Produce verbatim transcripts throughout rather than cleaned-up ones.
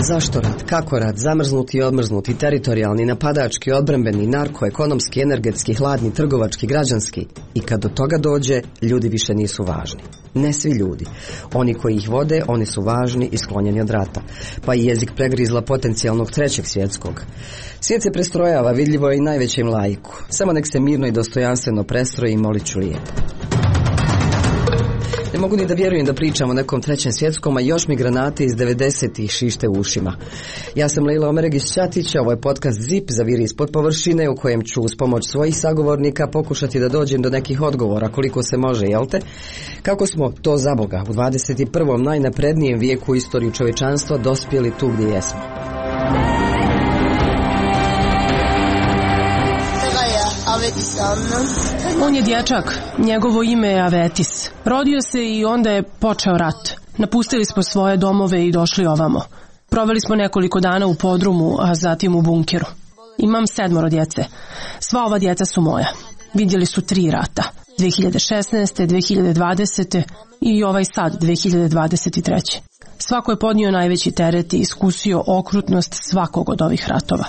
Zašto rat? Kako rat? Zamrznuti i odmrznuti, teritorijalni, napadački, odbrambeni, narko-ekonomski, energetski, hladni, trgovački, građanski. I kad do toga dođe, ljudi više nisu važni. Ne svi ljudi. Oni koji ih vode, oni su važni i sklonjeni od rata. Pa i jezik pregrizla potencijalnog trećeg svjetskog. Svijet se prestrojava, vidljivo je i najvećem laiku. Samo nek se mirno i dostojanstveno prestroji i molit ću lijepo. Ne mogu ni da vjerujem da pričam o nekom trećem svjetskom, a još mi granate iz devedesetih šište u ušima. Ja sam Lejla Omeregić Ćatić, ovo je podcast Zip Zaviri ispod površine, u kojem ću uz pomoć svojih sagovornika pokušati da dođem do nekih odgovora koliko se može, jel te? Kako smo to za Boga u dvadeset i prvom najnaprednijem vijeku u istoriju čovječanstva dospjeli tu gdje jesmo? On je dječak, njegovo ime je Avetis. Rodio se i onda je počeo rat. Napustili smo svoje domove i došli ovamo. Proveli smo nekoliko dana u podrumu, a zatim u bunkeru. Imam sedmoro djece. Sva ova djeca su moja. Vidjeli su tri rata. dvije hiljade šesnaeste. dvije hiljade dvadesete. i ovaj sad, dvije hiljade dvadeset treće. Svako je podnio najveći teret i iskusio okrutnost svakog od ovih ratova.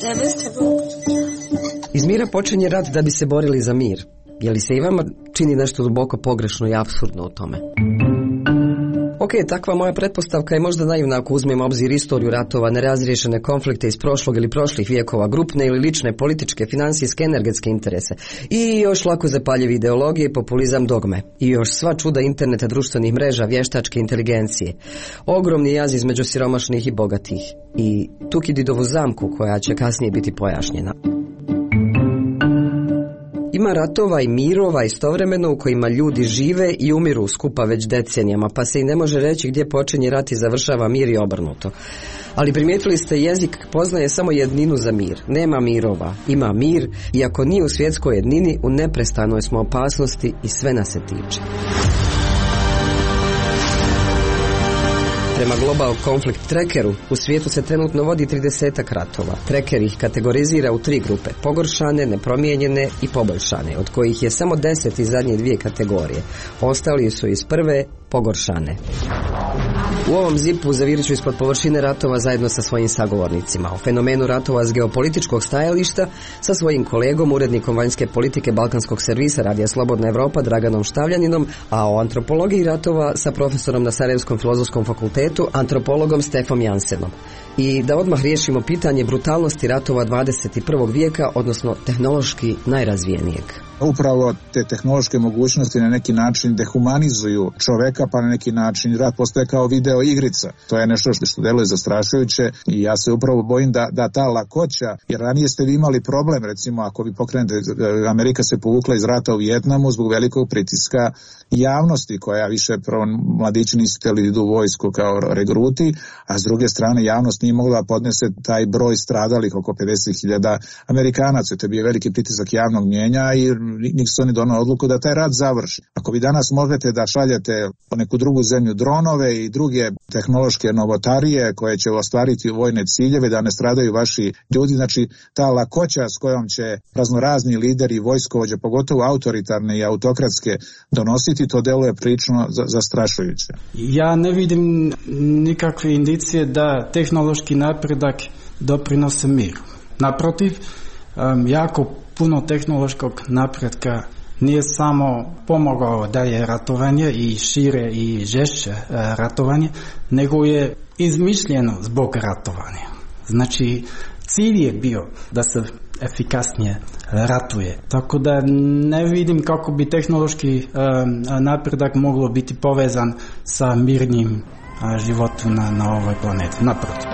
Iz mira počinje rat da bi se borili za mir. Je li se i vama čini nešto duboko pogrešno i apsurdno u tome? Ok, takva moja pretpostavka je možda naivna ako uzmemo obzir istoriju ratova, nerazriješene konflikte iz prošlog ili prošlih vijekova, grupne ili lične, političke, financijske, energetske interese. I još lako zapaljive ideologije, populizam, dogme. I još sva čuda interneta, društvenih mreža, vještačke inteligencije. Ogromni jaz između siromašnih i bogatih. I Tukididovu zamku koja će kasnije biti pojašnjena. Ima ratova i mirova istovremeno u kojima ljudi žive i umiru skupa već decenijama, pa se i ne može reći gdje počinje rat i završava mir i obrnuto. Ali primijetili ste, jezik poznaje samo jedninu za mir. Nema mirova, ima mir, i ako nije u svjetskoj jednini, u neprestanoj smo opasnosti i sve nas se tiče. Prema Global Conflict Trackeru, u svijetu se trenutno vodi tridesetak ratova. Tracker ih kategorizira u tri grupe: pogoršane, nepromijenjene i poboljšane, od kojih je samo deset iz zadnje dvije kategorije. Ostali su iz prve, pogoršane. U ovom zipu zavirit ću ispod površine ratova zajedno sa svojim sagovornicima. O fenomenu ratova s geopolitičkog stajališta sa svojim kolegom, urednikom vanjske politike Balkanskog servisa Radija Slobodna Evropa Draganom Štavljaninom, a o antropologiji ratova sa profesorom na Sarajevskom filozofskom fakultetu, antropologom Stefom Jansenom. I da odmah riješimo pitanje brutalnosti ratova dvadeset i prvog vijeka, odnosno tehnološki najrazvijenijeg. Upravo te tehnološke mogućnosti na neki način dehumanizuju čoveka, pa na neki način rat postaje kao video igrica. To je nešto što deluje zastrašujuće i ja se upravo bojim da, da ta lakoća, jer ranije ste vi imali problem, recimo ako vi pokrenete, Amerika se povukla iz rata u Vijetnamu zbog velikog pritiska javnosti, koja više prvo mladići nisu htjeli idu u vojsku kao regruti, a s druge strane javnost nije mogla podnese taj broj stradalih, oko pedeset hiljada Amerikanaca. To je bio veliki pritisak javnog mnijenja i Nixon je donio odluku da taj rat završi. Ako vi danas možete da šaljete po neku drugu zemlju dronove i druge tehnološke novotarije koje će ostvariti vojne ciljeve, da ne stradaju vaši ljudi, znači ta lakoća s kojom će raznorazni lideri i vojskovođe, pogotovo autoritarne i autokratske, donositi, to deluje prilično zastrašujuće. Ja ne vidim nikakve indicije da tehnološki napredak doprinose miru. Naprotiv, um, jako puno tehnološkog napretka nije samo pomogao da je ratovanje i šire i žešće ratovanje, nego je izmišljeno zbog ratovanja. Znači, cilj je bio da se efikasnije ratuje. Tako da ne vidim kako bi tehnološki napredak moglo biti povezan sa mirnim životom na, na ovoj planeti. Naprotiv.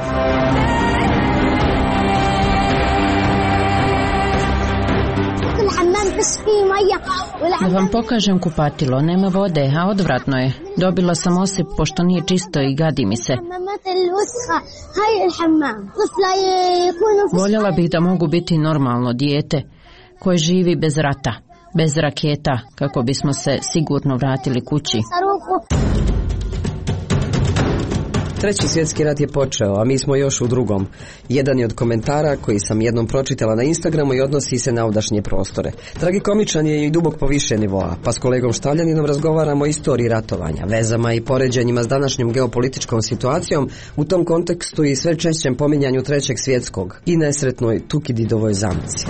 Da vam pokažem kupatilo, nema vode, a odvratno je. Dobila sam osip pošto nije čisto i gadi mi se. Voljela bih da mogu biti normalno dijete koje živi bez rata, bez raketa, kako bismo se sigurno vratili kući. Treći svjetski rat je počeo, a mi smo još u drugom. Jedan je od komentara koji sam jednom pročitala na Instagramu i odnosi se na ovdašnje prostore. Tragikomičan je i duboko više nivoa, pa s kolegom Štavljaninom razgovaramo o istoriji ratovanja, vezama i poređenjima s današnjom geopolitičkom situacijom, u tom kontekstu i sve češćem pominjanju Trećeg svjetskog i nesretnoj Tukididovoj zamci.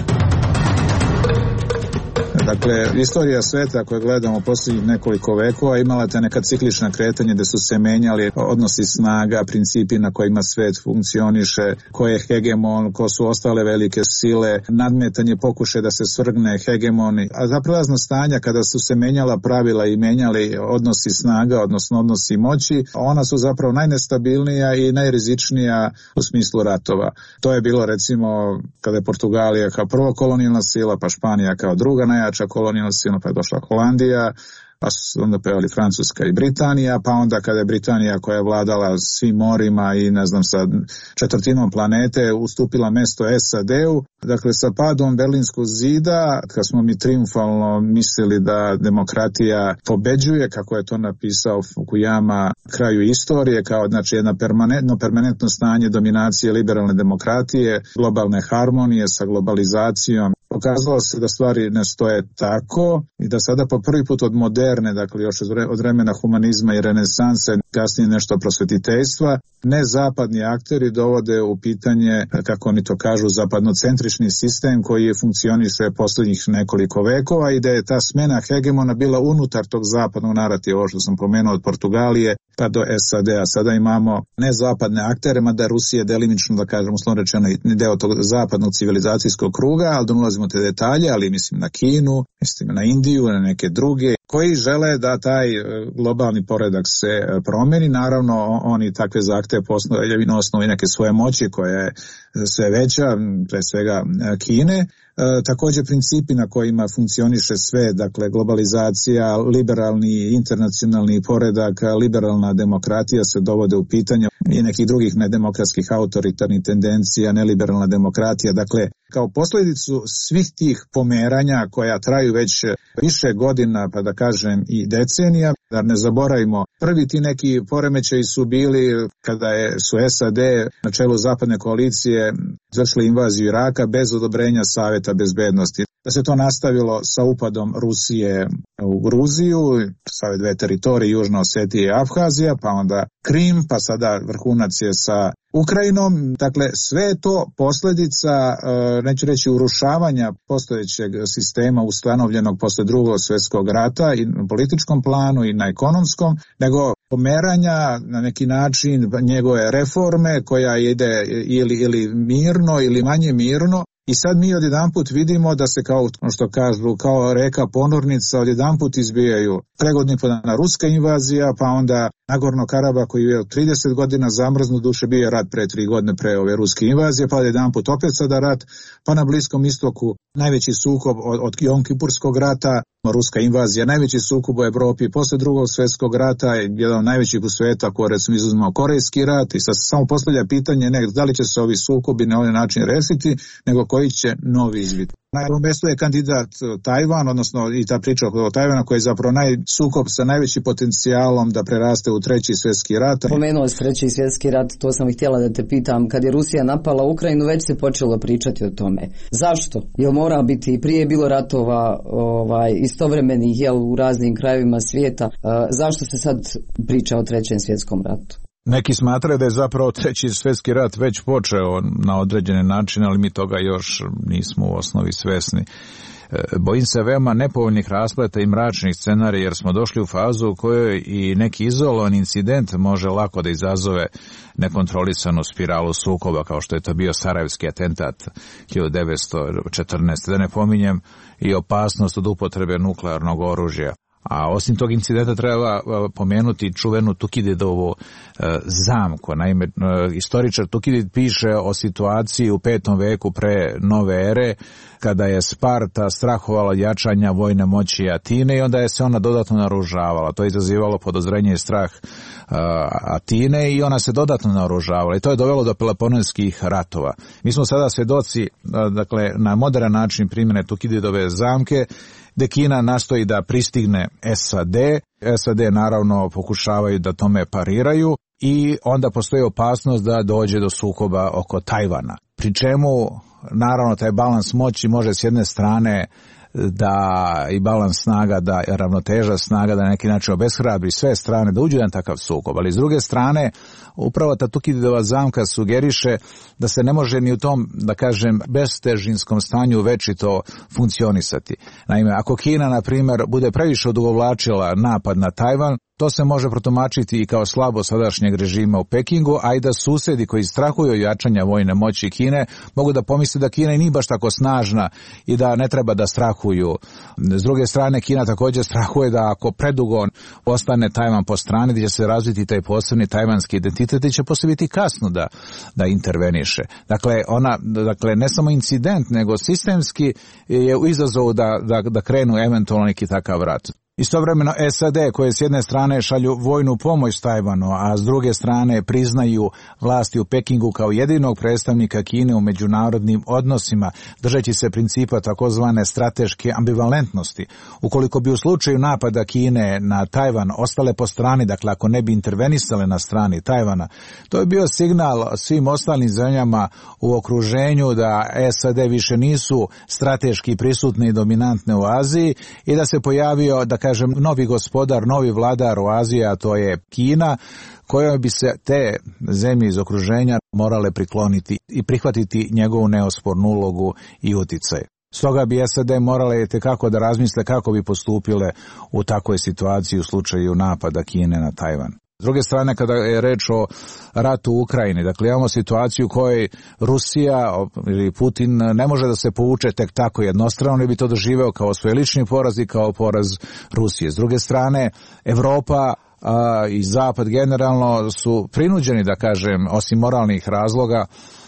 Dakle, istorija sveta koju gledamo posljednjih nekoliko vekova imala te neka ciklična kretanja gdje su se menjali odnosi snaga, principi na kojima svet funkcioniše, ko je hegemon, ko su ostale velike sile, nadmetanje pokušaj da se svrgne hegemoni, a za prelazno stanja kada su se menjala pravila i menjali odnosi snaga, odnosno odnosi moći, ona su zapravo najnestabilnija i najrizičnija u smislu ratova. To je bilo recimo kada je Portugalija kao prva kolonijalna sila, pa Španija kao druga najjača kolonijalna sila, pa je došla Holandija, pa su onda pojavili Francuska i Britanija, pa onda kada je Britanija koja je vladala svim morima i ne znam sa četvrtinom planete ustupila mesto S A D-u, dakle sa padom Berlinskog zida, kad smo mi triumfalno mislili da demokratija pobeđuje, kako je to napisao Fukuyama, kraju istorije, kao znači jedno permanentno, permanentno stanje dominacije liberalne demokratije, globalne harmonije sa globalizacijom. Pokazalo se da stvari ne stoje tako i da sada po prvi put od moderne, dakle još od vremena humanizma i renesanse, kasnije nešto prosvetiteljstva, nezapadni akteri dovode u pitanje, kako oni to kažu, zapadnocentrični sistem koji funkcioniše posljednjih nekoliko vekova i da je ta smena hegemona bila unutar tog zapadnog narativa, ovo što sam pomenuo od Portugalije pa do S A D-a. Sada imamo nezapadne aktere, mada Rusija delimično, da kažem, uslovno rečeno, i deo tog zapadnog civilizacijskog kruga, ali da ulazimo te detalje, ali mislim na Kinu, mislim na Indiju, na neke druge, koji žele da taj globalni poredak se promeni. Naravno, oni takve zahteve postavljaju na osnovi neke svoje moći koja je sve veća, pre svega Kine. E, također principi na kojima funkcioniše sve, dakle globalizacija, liberalni internacionalni poredak, liberalna demokratija se dovode u pitanje i nekih drugih nedemokratskih autoritarnih tendencija, neliberalna demokratija. Dakle, kao posljedicu svih tih pomeranja koja traju već više godina, pa da kažem i decenija, da ne zaboravimo, prvi ti neki poremećaji su bili kada je, su S A D na čelu zapadne koalicije izvršili invaziju Iraka bez odobrenja Savjeta bezbednosti. Da se to nastavilo sa upadom Rusije u Gruziju, sa ove dve teritorije, Južna Osetija i Abhazija, pa onda Krim, pa sada vrhunac je sa Ukrajinom. Dakle, sve je to posljedica, neću reći urušavanja postojećeg sistema ustanovljenog posle drugog svjetskog rata i na političkom planu i na ekonomskom, nego pomeranja na neki način njegove reforme koja ide ili, ili mirno ili manje mirno. I sad mi odjedanput vidimo da se kao što kažu, kao reka ponornica odjedanput izbijaju pregodni podana ruska invazija, pa onda Nagorno Karabah koji je trideset godina zamrznut, duše bio je rat pre tri godine pre ove ruske invazije, pa odjedanput opet sada rat, pa na Bliskom istoku najveći sukob od, od Jom Kipurskog rata, ruska invazija, najveći sukob u Evropi posle drugog svjetskog rata, jedan od najvećih u svijetu, ako recimo izuzmemo Korejski rat, i sad se samo postavlja pitanje ne da li će se ovi sukobi na ovaj način rešiti, nego koji će novi izbiti. Na prvom mjestu je kandidat Tajvan, odnosno i ta priča o Tajvana koji je zapravo naj, sukob sa najvećim potencijalom da preraste u treći svjetski rat. Pomenuo si treći svjetski rat, to sam i htjela da te pitam. Kad je Rusija napala Ukrajinu, već se počelo pričati o tome. Zašto? Jel mora biti, i prije je bilo ratova ovaj, istovremenih jel, u raznim krajevima svijeta. Uh, zašto se sad priča o trećem svjetskom ratu? Neki smatraju da je zapravo treći svjetski rat već počeo na određene načine, ali mi toga još nismo u osnovi svjesni. Bojim se veoma nepovoljnih raspleta i mračnih scenarija, jer smo došli u fazu u kojoj i neki izolovan incident može lako da izazove nekontrolisanu spiralu sukoba, kao što je to bio Sarajevski atentat hiljadu devetsto četrnaeste. Da ne pominjem i opasnost od upotrebe nuklearnog oružja. A osim tog incidenta treba pomenuti čuvenu Tukididovu e, zamku. Naime, e, istoričar Tukidid piše o situaciji u petom veku pre nove ere, kada je Sparta strahovala od jačanja vojne moći Atine i onda je se ona dodatno naoružavala. To je izazivalo podozrenje i strah e, Atine i ona se dodatno naoružavala i to je dovelo do Peloponeskih ratova. Mi smo sada svjedoci, e, dakle, na modern način primjene Tukididove zamke, gde Kina nastoji da pristigne S A D. S A D naravno pokušavaju da tome pariraju. i onda postoji opasnost da dođe do sukoba oko Tajvana. Pri čemu, naravno, taj balans moći može s jedne strane da i balans snaga, da ravnoteža snaga da na neki način obeshrabri sve strane da uđu u jedan takav sukob, ali s druge strane upravo ta Tukididova zamka sugeriše da se ne može ni u tom, da kažem, bestežinskom stanju večito funkcionisati. Naime, ako Kina, na primjer, bude previše odugovlačila napad na Tajvan, to se može protumačiti i kao slabo sadašnjeg režima u Pekingu, a i da susedi koji strahuju od jačanja vojne moći Kine mogu da pomisle da Kina i nije baš tako snažna i da ne treba da strahuju. S druge strane, Kina također strahuje da ako predugo ostane Tajvan po strani, da će se razviti taj posebni tajvanski identitet i će poslije biti kasno da, da interveniše. Dakle, ona, dakle, ne samo incident, nego sistemski je u izazovu da, da, da krenu eventualno neki takav rat. Istovremeno S A D koje s jedne strane šalju vojnu pomoć Tajvanu, a s druge strane priznaju vlasti u Pekingu kao jedinog predstavnika Kine u međunarodnim odnosima, držeći se principa takozvane strateške ambivalentnosti. Ukoliko bi u slučaju napada Kine na Tajvan ostale po strani, dakle ako ne bi intervenisale na strani Tajvana, to je bio signal svim ostalim zemljama u okruženju da S A D više nisu strateški prisutne i dominantne u Aziji i da se pojavio, da kažem, novi gospodar, novi vladar u Aziji, a to je Kina, kojoj bi se te zemlje iz okruženja morale prikloniti i prihvatiti njegovu neospornu ulogu i uticaj. Stoga bi S A D morale itekako da razmisle kako bi postupile u takvoj situaciji u slučaju napada Kine na Tajvan. S druge strane, kada je reč o ratu u Ukrajini, dakle imamo situaciju u kojoj Rusija ili Putin ne može da se povuče tek tako jednostrano, i bi to doživeo kao svoj lični poraz i kao poraz Rusije. S druge strane, Evropa a, i Zapad generalno su prinuđeni, da kažem, osim moralnih razloga,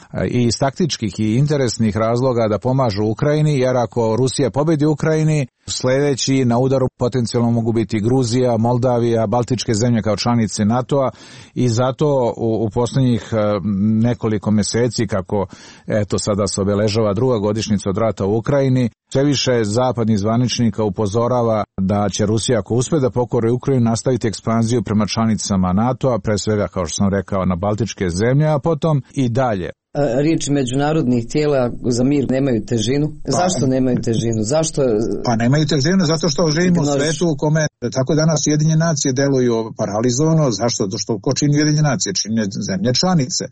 i iz taktičkih i interesnih razloga da pomažu Ukrajini, jer ako Rusija pobedi u Ukrajini, sljedeći na udaru potencijalno mogu biti Gruzija, Moldavija, Baltičke zemlje kao članice NATO-a, i zato u, u posljednjih nekoliko mjeseci, kako eto sada se obeležava druga godišnjica od rata u Ukrajini, sve više zapadnih zvaničnika upozorava da će Rusija, ako uspe da pokori Ukrajinu, nastaviti ekspanziju prema članicama NATO-a, pre svega, kao što sam rekao, na Baltičke zemlje, a potom i dalje. Riječi međunarodnih tijela za mir nemaju težinu. Pa, zašto nemaju težinu? Zašto? Pa nemaju težinu zato što živimo u svetu u kome tako danas Ujedinjene nacije deluju paralizovano. Zašto? Zato što ko čini Ujedinjene nacije? Čine zemlje članice.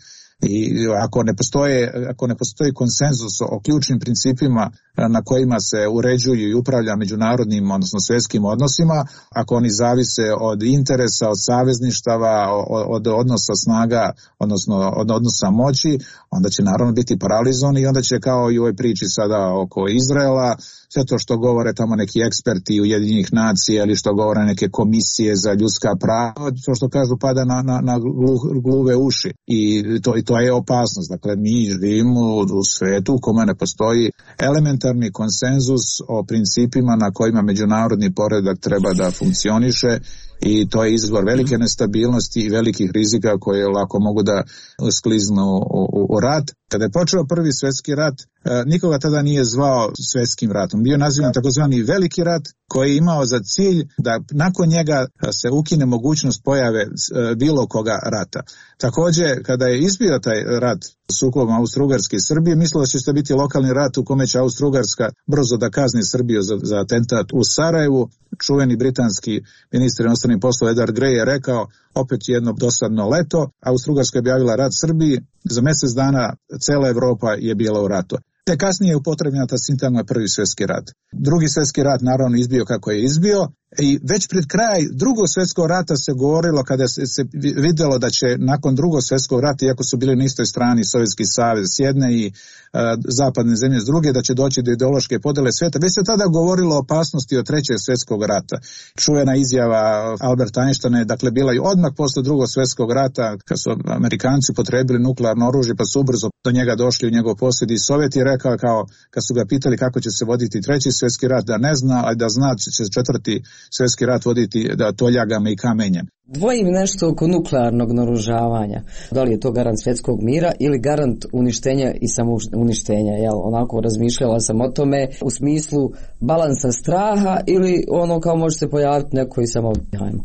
I ako ne postoje, ako ne postoji konsenzus o ključnim principima na kojima se uređuju i upravlja međunarodnim, odnosno svjetskim odnosima, ako oni zavise od interesa, od savezništava, od odnosa snaga, odnosno od odnosa moći, onda će naravno biti paralizovani i onda će, kao i u ovoj priči sada oko Izraela, sve to što govore tamo neki eksperti Ujedinjenih nacija ili što govore neke komisije za ljudska prava, to što kažu pada na, na, na gluve uši. I to, i to je opasnost. Dakle, mi živimo u svetu u kome ne postoji elementarni konsenzus o principima na kojima međunarodni poredak treba da funkcioniše, i to je izvor velike nestabilnosti i velikih rizika koje lako mogu da skliznu u, u, u rat. Kada je počeo prvi svjetski rat, nikoga tada nije zvao svjetskim ratom. Bio nazivan takozvani veliki rat, koji je imao za cilj da nakon njega se ukine mogućnost pojave bilo koga rata. Također, kada je izbio taj rat sukobom Austro-Ugarske i Srbije, mislilo se da će biti lokalni rat u kome će Austro-Ugarska brzo da kazni Srbiju za, za atentat u Sarajevu. Čuveni britanski ministar inostranih poslova Edward Grey je rekao, opet jedno dosadno leto, Austro-Ugarska je objavila rat Srbiji, za mjesec dana cela Evropa je bila u ratu. Te kasnije je upotrebljena ta sintagma prvi svjetski rat. Drugi svjetski rat naravno izbio kako je izbio, i već pred kraj drugog svjetskog rata se govorilo, kada se, se vidjelo da će nakon drugog svjetskog rata, iako su bili na istoj strani Sovjetski savez s jedne i a, zapadne zemlje s druge, da će doći do ideološke podjele svijeta. Već se tada govorilo o opasnosti od trećeg svjetskog rata. Čuvena izjava Alberta Einsteina je dakle bila i odmah posle drugog svjetskog rata, kad su Amerikanci potrebili nuklearno oružje, pa su ubrzo do njega došli u njegov posjed, i Sovjet je rekao, kao kad su ga pitali kako će se voditi treći svjetski rat, da ne zna, ali da zna će četvrti svjetski rat voditi da toljagama i kamenjem. Dvojim nešto oko nuklearnog naoružavanja. Da li je to garant svjetskog mira ili garant uništenja i samouništenja? Jel, onako razmišljala sam o tome u smislu balansa straha, ili ono kao može se pojaviti neko i samo hajmo.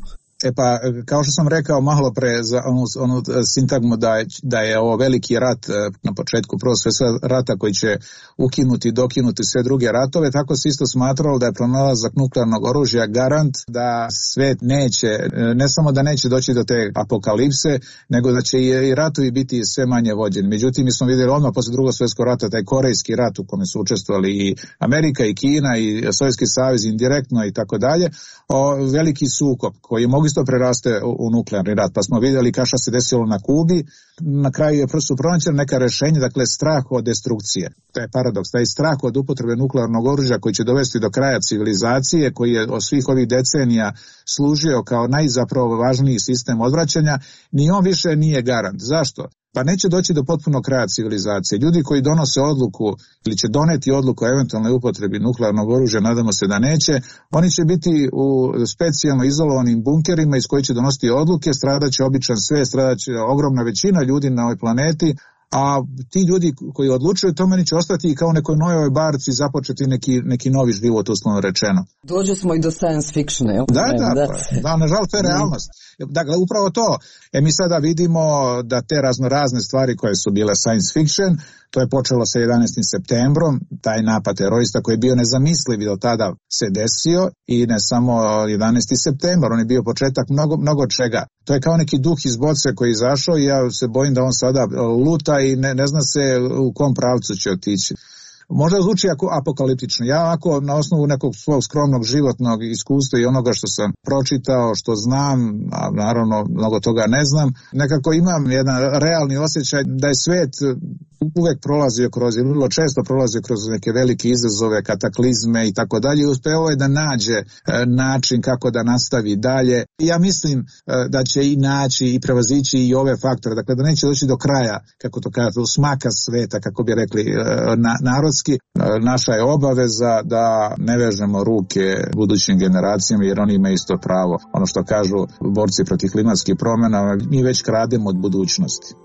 E pa, kao što sam rekao malo pre za onu, onu sintagmu da je, da je ovo veliki rat na početku prvog svjetskog rata koji će ukinuti i dokinuti sve druge ratove, tako se isto smatralo da je pronalazak nuklearnog oružja garant da svet neće, ne samo da neće doći do te apokalipse, nego da će i ratovi biti sve manje vođeni. Međutim, mi smo vidjeli odmah posle drugog svjetskog rata taj korejski rat u kome su učestvovali i Amerika i Kina i Sovjetski savez indirektno i tako dalje, o veliki sukob koji mogu isto preraste u, u nuklearni rat. Pa smo vidjeli kao što se desilo na Kubi, na kraju je prosto pronađeno neka rešenja, dakle strah od destrukcije. To je paradoks, taj strah od upotrebe nuklearnog oružja koji će dovesti do kraja civilizacije, koji je od svih ovih decenija služio kao najzapravo važniji sistem odvraćanja, ni on više nije garant. Zašto? Pa neće doći do potpunog kraja civilizacije. Ljudi koji donose odluku ili će doneti odluku o eventualnoj upotrebi nuklearnog oružja, nadamo se da neće, oni će biti u specijalno izolovanim bunkerima iz koji će donositi odluke, stradaće običan svet, stradaće ogromna većina ljudi na ovoj planeti, a ti ljudi koji odlučuju tome oni će ostati i kao u nekoj novoj barci započeti neki, neki novi život, uslovno rečeno. Dođu smo i do science fiction, jel? Da, da, da, da, nažalost to je realnost. Dakle, upravo to. E mi sada vidimo da te raznorazne stvari koje su bile science fiction, to je počelo sa jedanaestim septembrom, taj napad terorista koji je bio nezamisliv do tada se desio i ne samo jedanaesti septembar, on je bio početak mnogo, mnogo čega. To je kao neki duh iz boce koji je izašao i ja se bojim da on sada luta i ne, ne zna se u kom pravcu će otići. Možda zvuči apokaliptično. Ja ako na osnovu nekog svog skromnog životnog iskustva i onoga što sam pročitao, što znam, a naravno mnogo toga ne znam, nekako imam jedan realni osjećaj da je svet uvek prolazio kroz, ili vrlo često prolazio kroz neke velike izazove, kataklizme i tako dalje i uspeo je da nađe e, način kako da nastavi dalje. I ja mislim e, da će i naći i prevazići i ove faktore, dakle da neće doći do kraja, kako to kažete, u smaka sveta, kako bi rekli e, na, narodski. E, naša je obaveza da ne vežemo ruke budućim generacijama jer oni imaju isto pravo. Ono što kažu borci protiv klimatskih promjena, mi već krademo od budućnosti.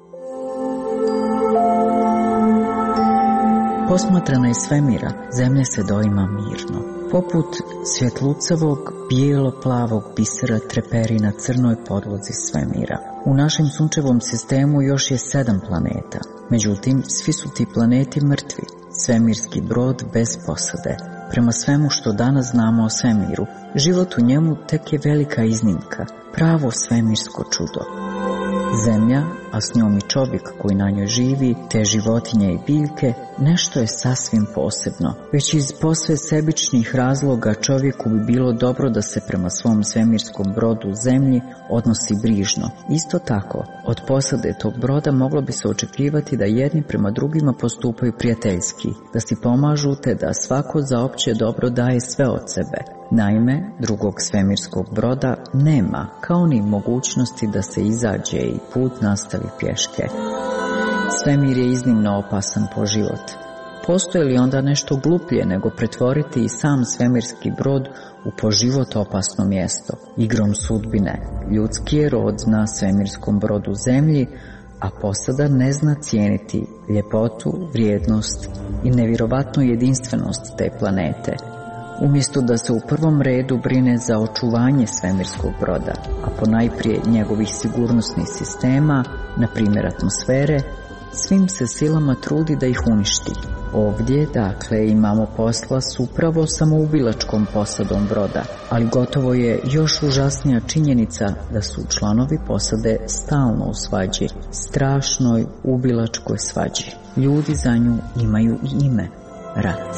Posmatrana iz svemira, zemlja se doima mirno. Poput svjetlucavog, bijelo-plavog bisera treperi na crnoj podlozi svemira. U našem sunčevom sistemu još je sedam planeta. Međutim, svi su ti planeti mrtvi. Svemirski brod bez posade. Prema svemu što danas znamo o svemiru, život u njemu tek je velika iznimka, pravo svemirsko čudo. Zemlja, a s njom i čovjek koji na njoj živi, te životinje i biljke, nešto je sasvim posebno. Već iz posve sebičnih razloga čovjeku bi bilo dobro da se prema svom svemirskom brodu zemlji odnosi brižno. Isto tako, od posade tog broda moglo bi se očekivati da jedni prema drugima postupaju prijateljski, da si pomažu te da svako za opće dobro daje sve od sebe. Naime, drugog svemirskog broda nema, kao ni mogućnosti da se izađe i put nastavi pješke. Svemir je iznimno opasan po život. Postoji li onda nešto gluplje nego pretvoriti i sam svemirski brod u po život opasno mjesto? Igrom sudbine, ljudski je rod na svemirskom brodu zemlji, a posada ne zna cijeniti ljepotu, vrijednost i nevjerovatnu jedinstvenost te planete. Umjesto da se u prvom redu brine za očuvanje svemirskog broda, a ponajprije njegovih sigurnosnih sistema, na primjer atmosfere, svim se silama trudi da ih uništi. Ovdje, dakle, imamo posla s upravo samoubilačkom posadom broda, ali gotovo je još užasnija činjenica da su članovi posade stalno u svađi, strašnoj ubilačkoj svađi. Ljudi za nju imaju i ime – rat.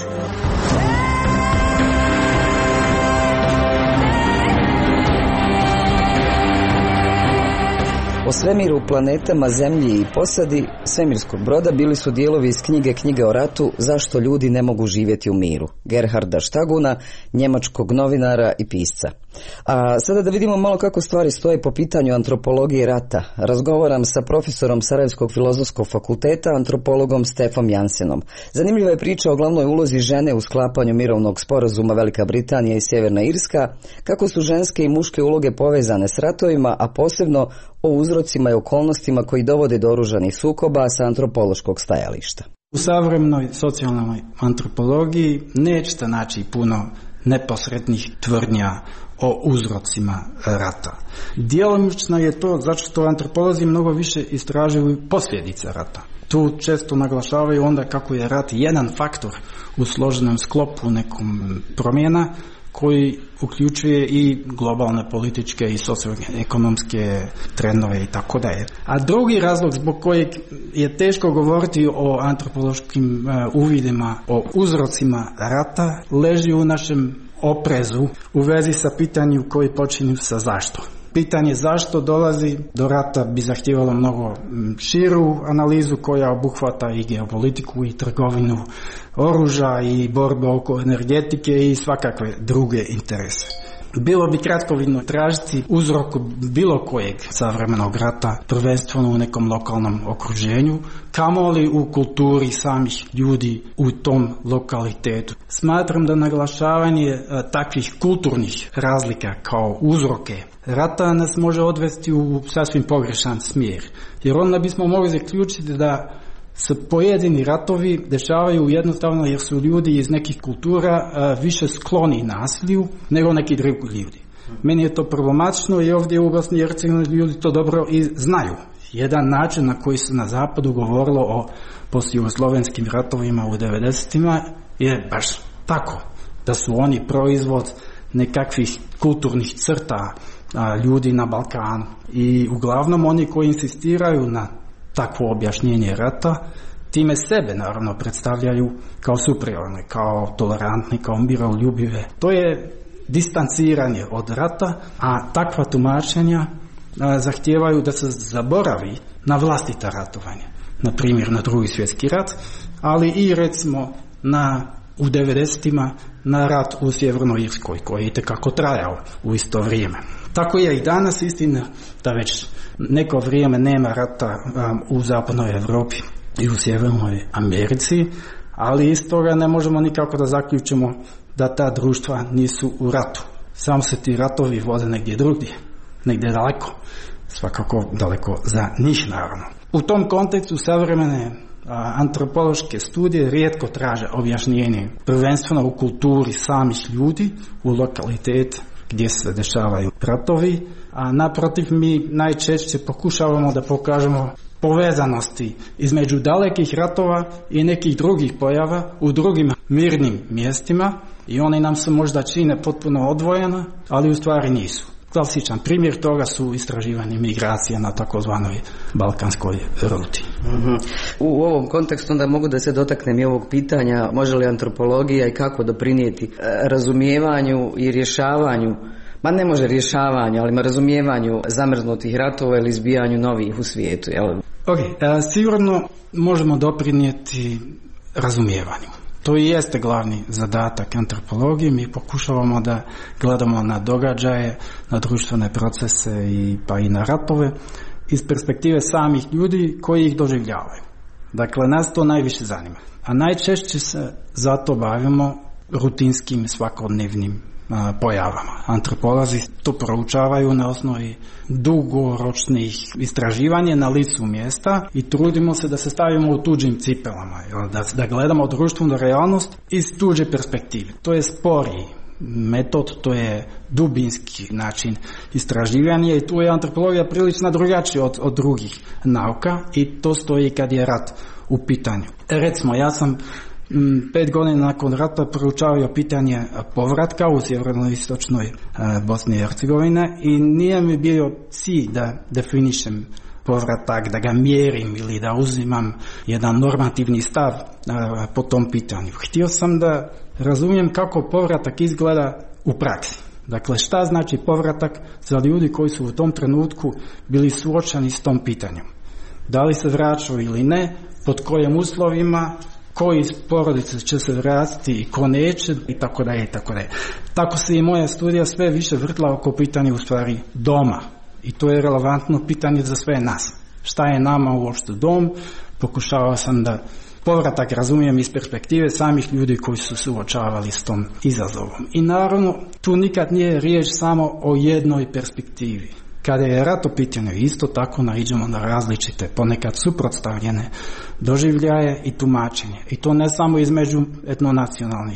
O svemiru, planetama, zemlji i posadi svemirskog broda bili su dijelovi iz knjige Knjige o ratu Zašto ljudi ne mogu živjeti u miru, Gerharda Štaguna, njemačkog novinara i pisca. A sada da vidimo malo kako stvari stoje po pitanju antropologije rata. Razgovaram sa profesorom Sarajevskog filozofskog fakulteta, antropologom Stefom Jansenom. Zanimljiva je priča o glavnoj ulozi žene u sklapanju mirovnog sporazuma Velika Britanija i Sjeverna Irska, kako su ženske i muške uloge povezane s ratovima, a posebno o uzrocima i okolnostima koji dovode do oružanih sukoba sa antropološkog stajališta. U savremenoj socijalnoj antropologiji nećete naći puno neposrednih tvrdnja o uzrocima rata. Djelomično je to zato što antropolozi mnogo više istražuju posljedice rata. Tu često naglašavaju onda kako je rat jedan faktor u složenom sklopu nekom promjena koji uključuje i globalne političke i socioekonomske trendove i tako dalje. A drugi razlog zbog kojeg je teško govoriti o antropološkim uvidima, o uzrocima rata, leži u našem oprezu u vezi sa pitanjem koji počinju sa zašto. Pitanje zašto dolazi do rata bi zahtijevalo mnogo širu analizu koja obuhvata i geopolitiku i trgovinu oružja i borbe oko energetike i svakakve druge interese. Bilo bi kratkovidno tražiti uzrok bilo kojeg savremenog rata, prvenstveno u nekom lokalnom okruženju, kamoli u kulturi samih ljudi u tom lokalitetu. Smatram da naglašavanje a, takvih kulturnih razlika kao uzroke rata nas može odvesti u sasvim pogrešan smjer, jer onda bismo mogli zaključiti da se pojedini ratovi dešavaju jednostavno jer su ljudi iz nekih kultura a, više skloni nasilju nego neki drugi ljudi. Meni je to problematično i ovdje u Bosni i Hercegovini ljudi to dobro i znaju. Jedan način na koji se na zapadu govorilo o postjugoslovenskim ratovima u devedesetima je baš tako, da su oni proizvod nekakvih kulturnih crta a, ljudi na Balkanu. I uglavnom oni koji insistiraju na takvo objašnjenje rata, time sebe naravno predstavljaju kao superiorne, kao tolerantne, kao miroljubive. To je distanciranje od rata, a takva tumačenja a, zahtijevaju da se zaboravi na vlastita ratovanja. Na primjer na Drugi svjetski rat, ali i recimo na u devedesetima na rat u Sjevernoj Irskoj koji je itekako trajao u isto vrijeme. Tako je i danas istina da već neko vrijeme nema rata um, u zapadnoj Europi i u Sjevernoj Americi, ali iz toga ne možemo nikako da zaključimo da ta društva nisu u ratu. Samo se ti ratovi vode negdje drugdje, negdje daleko, svakako daleko za njih naravno. U tom kontekstu savremene a, antropološke studije rijetko traže objašnjenje prvenstveno u kulturi samih ljudi, u lokalitet gdje se dešavaju ratovi, a naprotiv mi najčešće pokušavamo da pokažemo povezanosti između dalekih ratova i nekih drugih pojava u drugim mirnim mjestima i one nam se možda čine potpuno odvojena, ali u stvari nisu. Klasičan primjer toga su istraživanje migracija na takozvanoj balkanskoj ruti. Mm-hmm. U ovom kontekstu onda mogu da se dotaknem i ovog pitanja, može li antropologija i kako doprinijeti razumijevanju i rješavanju, ma ne može rješavanju, ali razumijevanju zamrznutih ratova ili izbijanju novih u svijetu, jel? Ok, e, sigurno možemo doprinijeti razumijevanju. To i jeste glavni zadatak antropologije. Mi pokušavamo da gledamo na događaje, na društvene procese i pa i na ratove iz perspektive samih ljudi koji ih doživljavaju. Dakle, nas to najviše zanima. A najčešće se zato bavimo rutinskim svakodnevnim a, pojavama. Antropolozi to proučavaju na osnovi dugoročnih istraživanja na licu mjesta i trudimo se da se stavimo u tuđim cipelama, da, da gledamo društvenu realnost iz tuđe perspektive. To je sporiji metod, to je dubinski način istraživanja i tu je antropologija prilično drugačija od, od drugih nauka i to stoji kad je rat u pitanju. Recimo, ja sam Pet godina nakon rata proučavao pitanje povratka u sjeverno-istočnoj Bosni i Hercegovine i nije mi bio cilj da definišem povratak, da ga mjerim ili da uzimam jedan normativni stav po tom pitanju. Htio sam da razumijem kako povratak izgleda u praksi. Dakle, šta znači povratak za ljudi koji su u tom trenutku bili suočeni s tom pitanjem. Da li se vraćaju ili ne, pod kojim uslovima, koji iz porodice će se vratiti i ko neće i tako dalje i tako dalje. Tako se i moja studija sve više vrtla oko pitanja u stvari doma i to je relevantno pitanje za sve nas. Šta je nama uopšte dom? Pokušavao sam da povratak razumijem iz perspektive samih ljudi koji su suočavali s tom izazovom. I naravno tu nikad nije riječ samo o jednoj perspektivi. Kada je rat u pitanju, isto tako naiđemo na različite, ponekad suprotstavljene doživljaje i tumačenje. I to ne samo između etnonacionalnih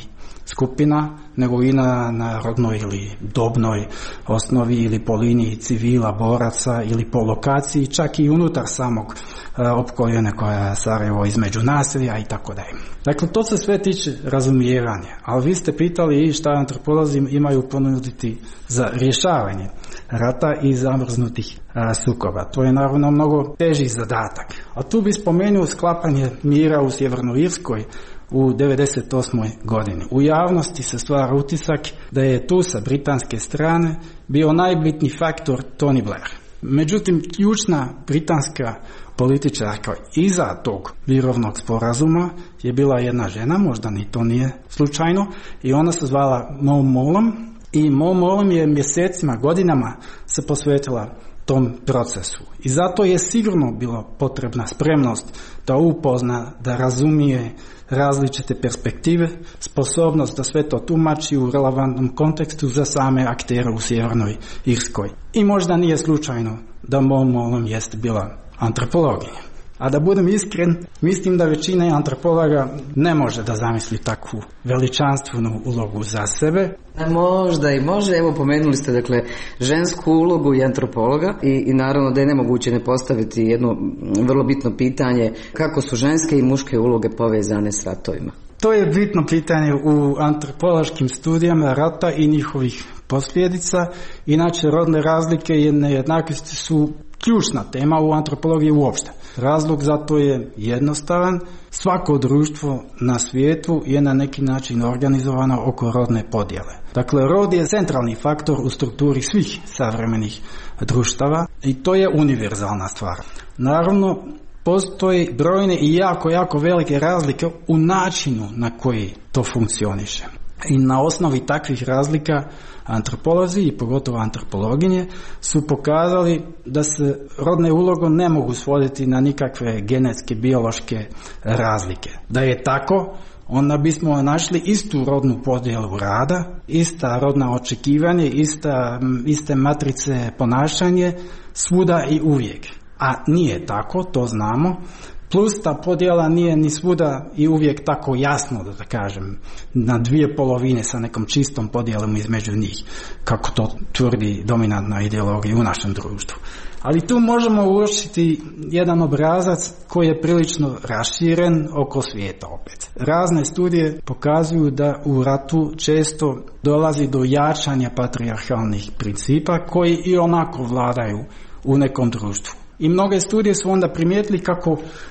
skupina, nego i na, na rodnoj ili dobnoj osnovi ili po liniji civila, boraca ili po lokaciji, čak i unutar samog uh, opkoljene koja je Sarajevo između naselja i tako dalje. Dakle, to se sve tiče razumijevanja, ali vi ste pitali i šta antropolozi imaju ponuditi za rješavanje rata i zamrznutih a, sukoba. To je naravno mnogo teži zadatak. A tu bi spomenuo sklapanje mira u Sjevernoj Irskoj u devedeset osmoj godini. U javnosti se stvara utisak da je tu sa britanske strane bio najbitniji faktor Tony Blair. Međutim, ključna britanska političarka iza tog mirovnog sporazuma je bila jedna žena, možda ni to nije slučajno, i ona se zvala Maud Mullum. I Maud Mullum je mjesecima, godinama se posvetila tom procesu. I zato je sigurno bila potrebna spremnost da upozna, da razumije različite perspektive, sposobnost da sve to tumači u relevantnom kontekstu za same aktere u Sjevernoj Irskoj. I možda nije slučajno da Maud Mullum jest bila antropologinja. A da budem iskren, mislim da većina antropologa ne može da zamisli takvu veličanstvenu ulogu za sebe. Možda i može, evo pomenuli ste dakle žensku ulogu i antropologa i, i naravno da je nemoguće ne postaviti jedno vrlo bitno pitanje kako su ženske i muške uloge povezane s ratovima. To je bitno pitanje u antropološkim studijama rata i njihovih posljedica. Inače, rodne razlike i nejednakosti su ključna tema u antropologiji uopšte. Razlog za to je jednostavan. Svako društvo na svijetu je na neki način organizovano oko rodne podjele. Dakle, rod je centralni faktor u strukturi svih savremenih društava i to je univerzalna stvar. Naravno, postoji brojne i jako, jako velike razlike u načinu na koji to funkcioniše. I na osnovi takvih razlika antropolozi i pogotovo antropologinje su pokazali da se rodne uloge ne mogu svoditi na nikakve genetske, biološke razlike. Da je tako, onda bismo našli istu rodnu podjelu rada, ista rodna očekivanje, ista, iste matrice ponašanje svuda i uvijek. A nije tako, to znamo. Plus ta podjela nije ni svuda i uvijek tako jasno, da, da kažem, na dvije polovine sa nekom čistom podjelom između njih, kako to tvrdi dominantna ideologija u našem društvu. Ali tu možemo uočiti jedan obrazac koji je prilično raširen oko svijeta opet. Razne studije pokazuju da u ratu često dolazi do jačanja patrijarhalnih principa koji i onako vladaju u nekom društvu. I mnoge studije su onda primijetili kako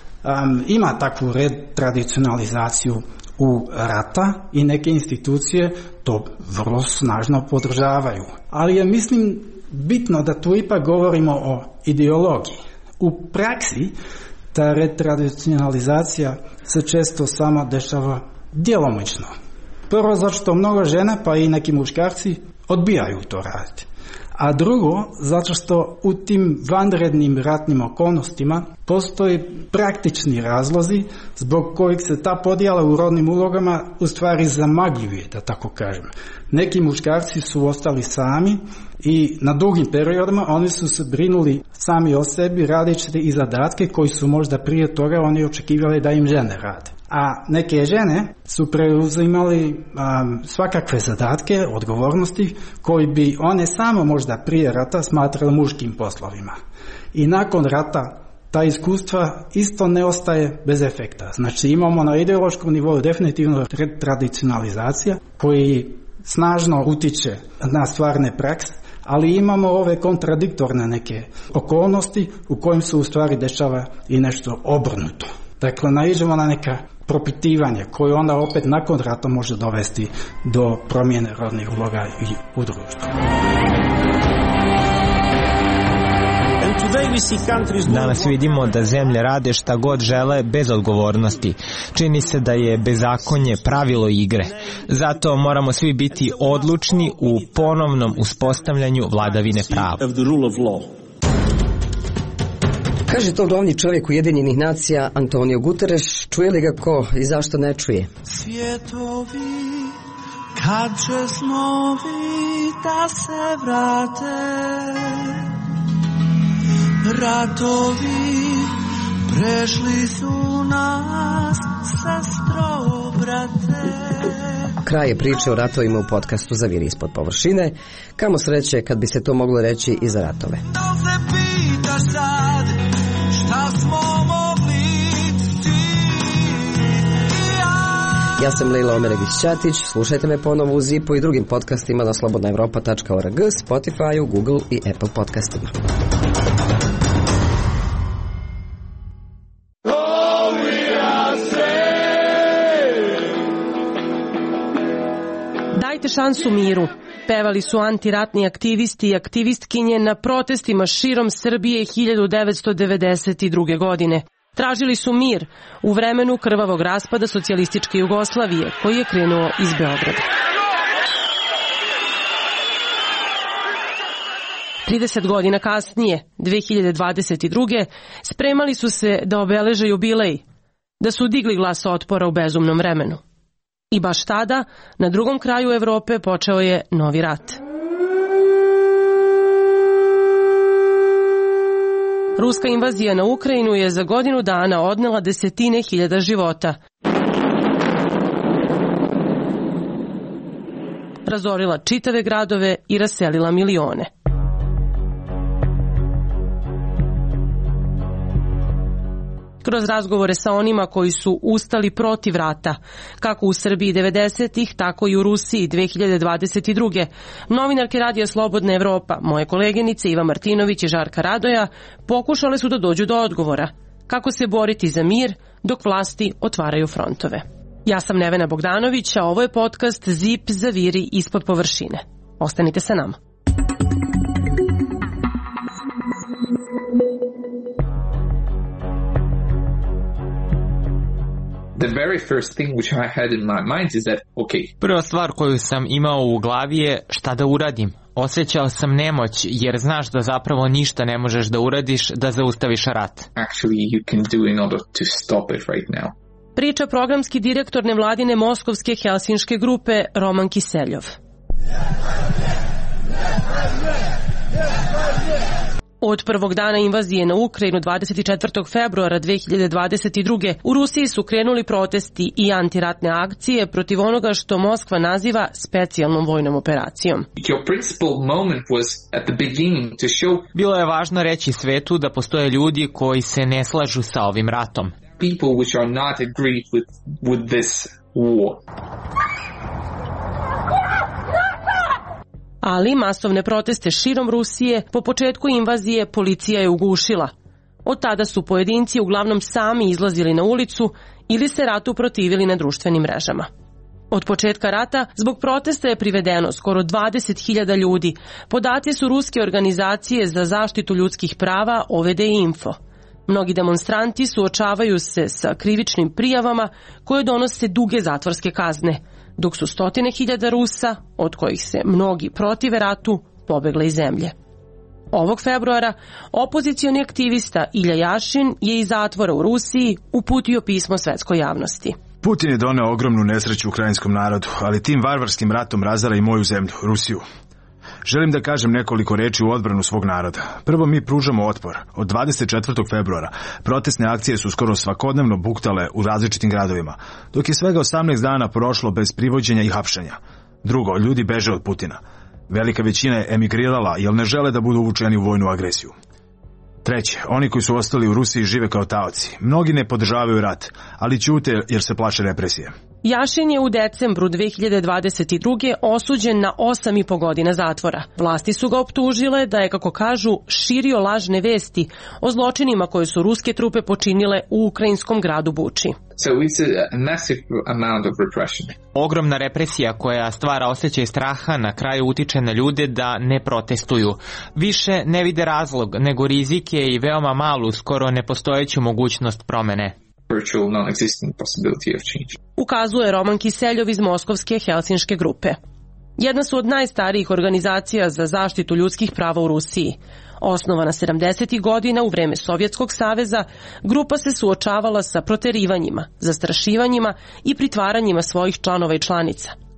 um, ima takvu retradicionalizaciju u rata i neke institucije to vrlo snažno podržavaju. Ali je, mislim, bitno da tu ipak govorimo o ideologiji. U praksi ta retradicionalizacija se često samo dešava djelomično. Prvo, zato što mnogo žena, pa i neki muškarci, odbijaju to raditi. A drugo, zato što u tim vanrednim ratnim okolnostima postoji praktični razlozi zbog kojih se ta podjela u rodnim ulogama u stvari zamagljuje, da tako kažem. Neki muškarci su ostali sami i na dugim periodima oni su se brinuli sami o sebi radeći i zadatke koji su možda prije toga oni očekivali da im žene rade. A neke žene su preuzimali um, svakakve zadatke, odgovornosti koji bi one samo možda prije rata smatrali muškim poslovima. I nakon rata ta iskustva isto ne ostaje bez efekta. Znači imamo na ideološkom nivou definitivno tradicionalizacija koji snažno utiče na stvarne prakse, ali imamo ove kontradiktorne neke okolnosti u kojim se u stvari dešava i nešto obrnuto. Dakle, naiđemo na neka propitivanje koje onda opet nakon rata može dovesti do promjene rodnih uloga i u društvu. Danas vidimo da zemlje rade šta god žele bez odgovornosti. Čini se da je bezakonje pravilo igre. Zato moramo svi biti odlučni u ponovnom uspostavljanju vladavine prava. Kaže to glavni čovjek Ujedinjenih nacija Antonio Guterres. Čuje li ga ko i zašto ne čuje? Svjetovi, kad će snovi da se vrate, ratovi prešli su nas, sestro, brate. Kraj je priče o ratovima u podcastu Zaviri ispod površine. Kamo sreće kad bi se to moglo reći i za ratove. Da se pitaš sad, šta smo mogli ti i ja. Ja sam Lejla Omeregić-Ćatić, slušajte me ponovo u Zipu i drugim podcastima na slobodna evropa tačka org, Spotify, Google i Apple podcastima. Dajte šansu miru. Pevali su antiratni aktivisti i aktivistkinje na protestima širom Srbije hiljadu devetsto devedeset druge. godine. Tražili su mir u vremenu krvavog raspada socijalističke Jugoslavije koji je krenuo iz Beograda. trideset godina kasnije, dve hiljade dvadeset druge. spremali su se da obeleže jubilej, da su digli glas otpora u bezumnom vremenu. I baš tada, na drugom kraju Evrope, počeo je novi rat. Ruska invazija na Ukrajinu je za godinu dana odnela desetine hiljada života. Razorila čitave gradove i raselila milione. Kroz razgovore sa onima koji su ustali protiv rata, kako u Srbiji devedesetih, tako i u Rusiji dve hiljade dvadeset druge. Novinarke Radija Slobodna Evropa, moje koleginice Iva Martinović i Žarka Radoja, pokušale su da dođu do odgovora. Kako se boriti za mir dok vlasti otvaraju frontove. Ja sam Nevena Bogdanović, a ovo je podcast Zip Zaviri ispod površine. Ostanite sa nama. The very first thing which I had in my mind is that, okay. Prva stvar koju sam imao u glavi je šta da uradim. Osjećao sam nemoć jer znaš da zapravo ništa ne možeš da uradiš da zaustaviš rat. Actually you can do in order to stop it right now. Priča programski direktor nevladine moskovske helsinške grupe Roman Kiseljov. Od prvog dana invazije na Ukrajinu dvadeset četvrtog februara dve hiljade dvadeset druge. u Rusiji su krenuli protesti i antiratne akcije protiv onoga što Moskva naziva specijalnom vojnom operacijom. Your principal moment was at the beginning to show. Bilo je važno reći svetu da postoje ljudi koji se ne slažu sa ovim ratom. People which are not agreed with with this war. Ali masovne proteste širom Rusije po početku invazije policija je ugušila. Od tada su pojedinci uglavnom sami izlazili na ulicu ili se ratu protivili na društvenim mrežama. Od početka rata zbog protesta je privedeno skoro dvadeset hiljada ljudi. Podaci su ruske organizacije za zaštitu ljudskih prava O V D Info. Mnogi demonstranti suočavaju se sa krivičnim prijavama koje donose duge zatvorske kazne, dok su stotine hiljada Rusa, od kojih se mnogi protive ratu, pobegle iz zemlje. Ovog februara opozicioni aktivista Ilja Jašin je iz zatvora u Rusiji uputio pismo svetskoj javnosti. Putin je doneo ogromnu nesreću ukrajinskom narodu, ali tim varvarskim ratom razara i moju zemlju, Rusiju. Želim da kažem nekoliko reči u odbranu svog naroda. Prvo, mi pružamo otpor. Od dvadeset četvrtog februara protestne akcije su skoro svakodnevno buktale u različitim gradovima, dok je svega osamnaest dana prošlo bez privođenja i hapšenja. Drugo, ljudi beže od Putina. Velika većina je emigrirala jer ne žele da budu uvučeni u vojnu agresiju. Treće, oni koji su ostali u Rusiji žive kao taoci. Mnogi ne podržavaju rat, ali ćute jer se plaše represije. Jašin je u decembru dve hiljade dvadeset druge. osuđen na osam i po godina zatvora. Vlasti su ga optužile da je, kako kažu, širio lažne vesti o zločinima koje su ruske trupe počinile u ukrajinskom gradu Buči. So it's a massive amount of repression. Ogromna represija koja stvara osjećaj straha na kraju utiče na ljude da ne protestuju. Više ne vide razlog, nego rizike i veoma malu, skoro nepostojeću mogućnost promene. Virtual non-existent possibility of change. Ukazuje Roman Kiseljov iz moskovske helsinške grupe. Jedna su od najstarijih organizacija za zaštitu ljudskih prava u Rusiji. Osnovana sedamdesetih godina u vreme Sovjetskog saveza, grupa se suočavala sa proterivanjima, zastrašivanjima i pritvaranjima svojih članova i članica.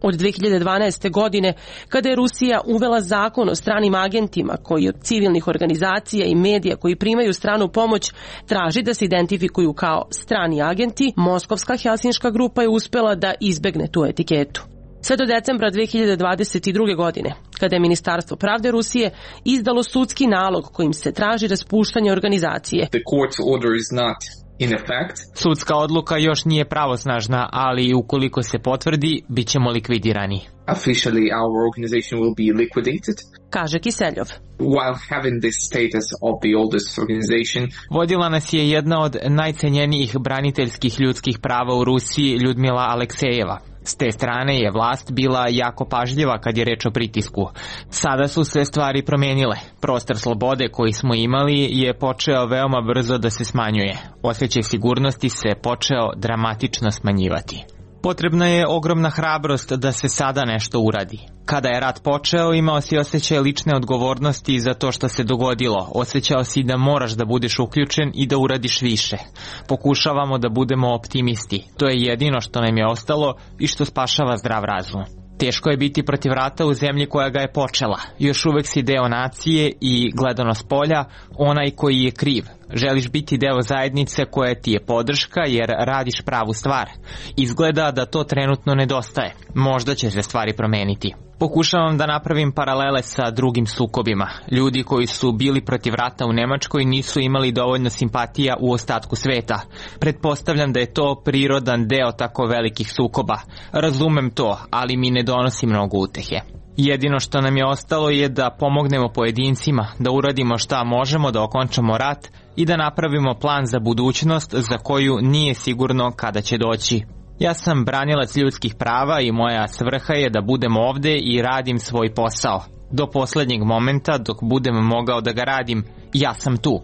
Od dve hiljade dvanaeste. godine, kada je Rusija uvela zakon o stranim agentima koji od civilnih organizacija i medija koji primaju stranu pomoć traži da se identifikuju kao strani agenti, Moskovska helsinška grupa je uspela da izbegne tu etiketu. Sve do decembra dve hiljade dvadeset druge. godine, kada je Ministarstvo pravde Rusije izdalo sudski nalog kojim se traži raspuštanje organizacije. The court's order is not in effect. Sudska odluka još nije pravosnažna, ali ukoliko se potvrdi, bit ćemo likvidirani. Officially, our organization will be liquidated. Kaže Kiseljov. While having this status of the oldest organization, vodila nas je jedna od najcenjenijih braniteljskih ljudskih prava u Rusiji, Ljudmila Aleksejeva. S te strane je vlast bila jako pažljiva kad je reč o pritisku. Sada su se stvari promenile. Prostor slobode koji smo imali je počeo veoma brzo da se smanjuje. Osjećaj sigurnosti se počeo dramatično smanjivati. Potrebna je ogromna hrabrost da se sada nešto uradi. Kada je rat počeo, imao si osjećaj lične odgovornosti za to što se dogodilo. Osjećao si da moraš da budeš uključen i da uradiš više. Pokušavamo da budemo optimisti. To je jedino što nam je ostalo i što spašava zdrav razum. Teško je biti protiv rata u zemlji koja ga je počela. Još uvek si deo nacije i, gledano s polja, onaj koji je kriv. Želiš biti deo zajednice koja ti je podrška jer radiš pravu stvar. Izgleda da to trenutno nedostaje. Možda će se stvari promeniti. Pokušavam da napravim paralele sa drugim sukobima. Ljudi koji su bili protiv rata u Nemačkoj nisu imali dovoljno simpatija u ostatku sveta. Pretpostavljam da je to prirodan deo tako velikih sukoba. Razumem to, ali mi ne donosi mnogo utehe. Jedino što nam je ostalo je da pomognemo pojedincima, da uradimo šta možemo da okončamo rat i da napravimo plan za budućnost za koju nije sigurno kada će doći. Ja sam branilac ljudskih prava i moja svrha je da budem ovde i radim svoj posao. Do poslednjeg momenta, dok budem mogao da ga radim, ja sam tu.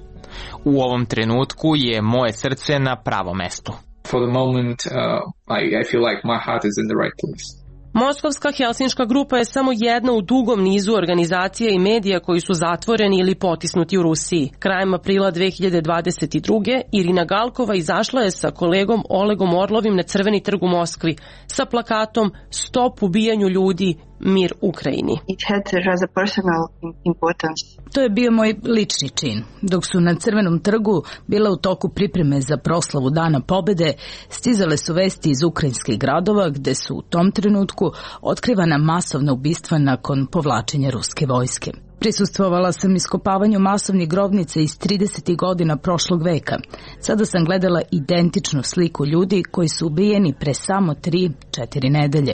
U ovom trenutku je moje srce na pravom mestu. For the moment, uh, I, I feel like my heart is in the right place. Moskovska helsinška grupa je samo jedna u dugom nizu organizacija i medija koji su zatvoreni ili potisnuti u Rusiji. Krajem aprila dve hiljade dvadeset druge. Irina Galkova izašla je sa kolegom Olegom Orlovim na Crveni trg u Moskvi sa plakatom "Stop ubijanju ljudi, mir Ukrajini". It had rather personal importance. To je bio moj lični čin. Dok su na Crvenom trgu bila u toku pripreme za proslavu Dana pobede, stizale su vesti iz ukrajinskih gradova gde su u tom trenutku otkrivana masovna ubistva nakon povlačenja ruske vojske. Prisustvovala sam iskopavanju masovnih grobnica iz tridesetih godina prošlog veka. Sada sam gledala identičnu sliku ljudi koji su ubijeni pre samo tri, četiri nedelje.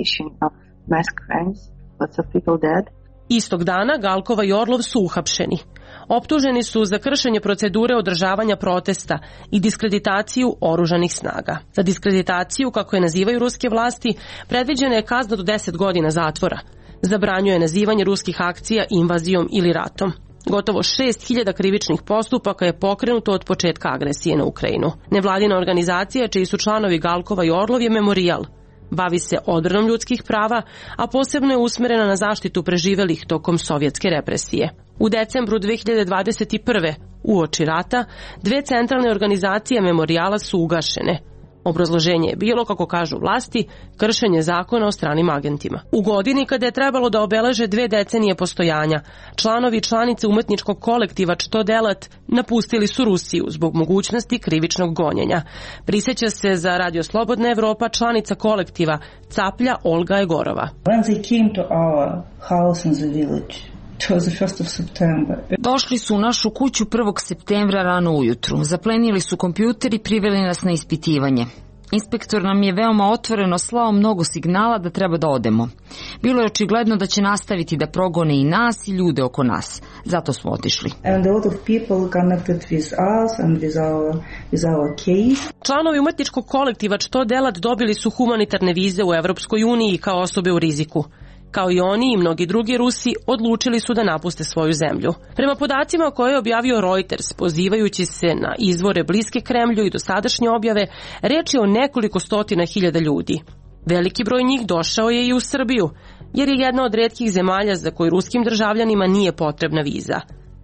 Mass crimes, lots of people dead. Istog dana Galkova i Orlov su uhapšeni. Optuženi su za kršenje procedure održavanja protesta i diskreditaciju oružanih snaga. Za diskreditaciju, kako je nazivaju ruske vlasti, predviđena je kazna do deset godina zatvora. Zabranjuje nazivanje ruskih akcija invazijom ili ratom. Gotovo šest hiljada krivičnih postupaka je pokrenuto od početka agresije na Ukrajinu. Nevladina organizacija, čiji su članovi Galkova i Orlov, je Memorijal. Bavi se odbranom ljudskih prava, a posebno je usmerena na zaštitu preživelih tokom sovjetske represije. U decembru dve hiljade dvadeset prve. uoči rata, dve centralne organizacije Memorijala su ugašene. Obrazloženje je bilo, kako kažu vlasti, kršenje zakona o stranim agentima. U godini kada je trebalo da obeleže dve decenije postojanja, članovi i članice umetničkog kolektiva Što delat napustili su Rusiju zbog mogućnosti krivičnog gonjenja. Prisjeća se za Radio Slobodna Evropa članica kolektiva Caplja Olga Egorova. When they came to our house in the village, it was the first of September. Došli su u našu kuću prvog septembra rano ujutru. Zaplenili su kompjuter i priveli nas na ispitivanje. Inspektor nam je veoma otvoreno slao mnogo signala da treba da odemo. Bilo je očigledno da će nastaviti da progone i nas i ljude oko nas. Zato smo otišli. And a lot of people connected with us and with our, with our case. Članovi umetničkog kolektiva Što delat dobili su humanitarne vize u Evropskoj uniji kao osobe u riziku. Kao i oni i mnogi drugi Rusi odlučili su da napuste svoju zemlju. Prema podacima koje je objavio Reuters, pozivajući se na izvore bliske Kremlju i dosadašnje objave, reč je o nekoliko stotina hiljada ljudi. Veliki broj njih došao je i u Srbiju, jer je jedna od retkih zemalja za koju ruskim državljanima nije potrebna viza.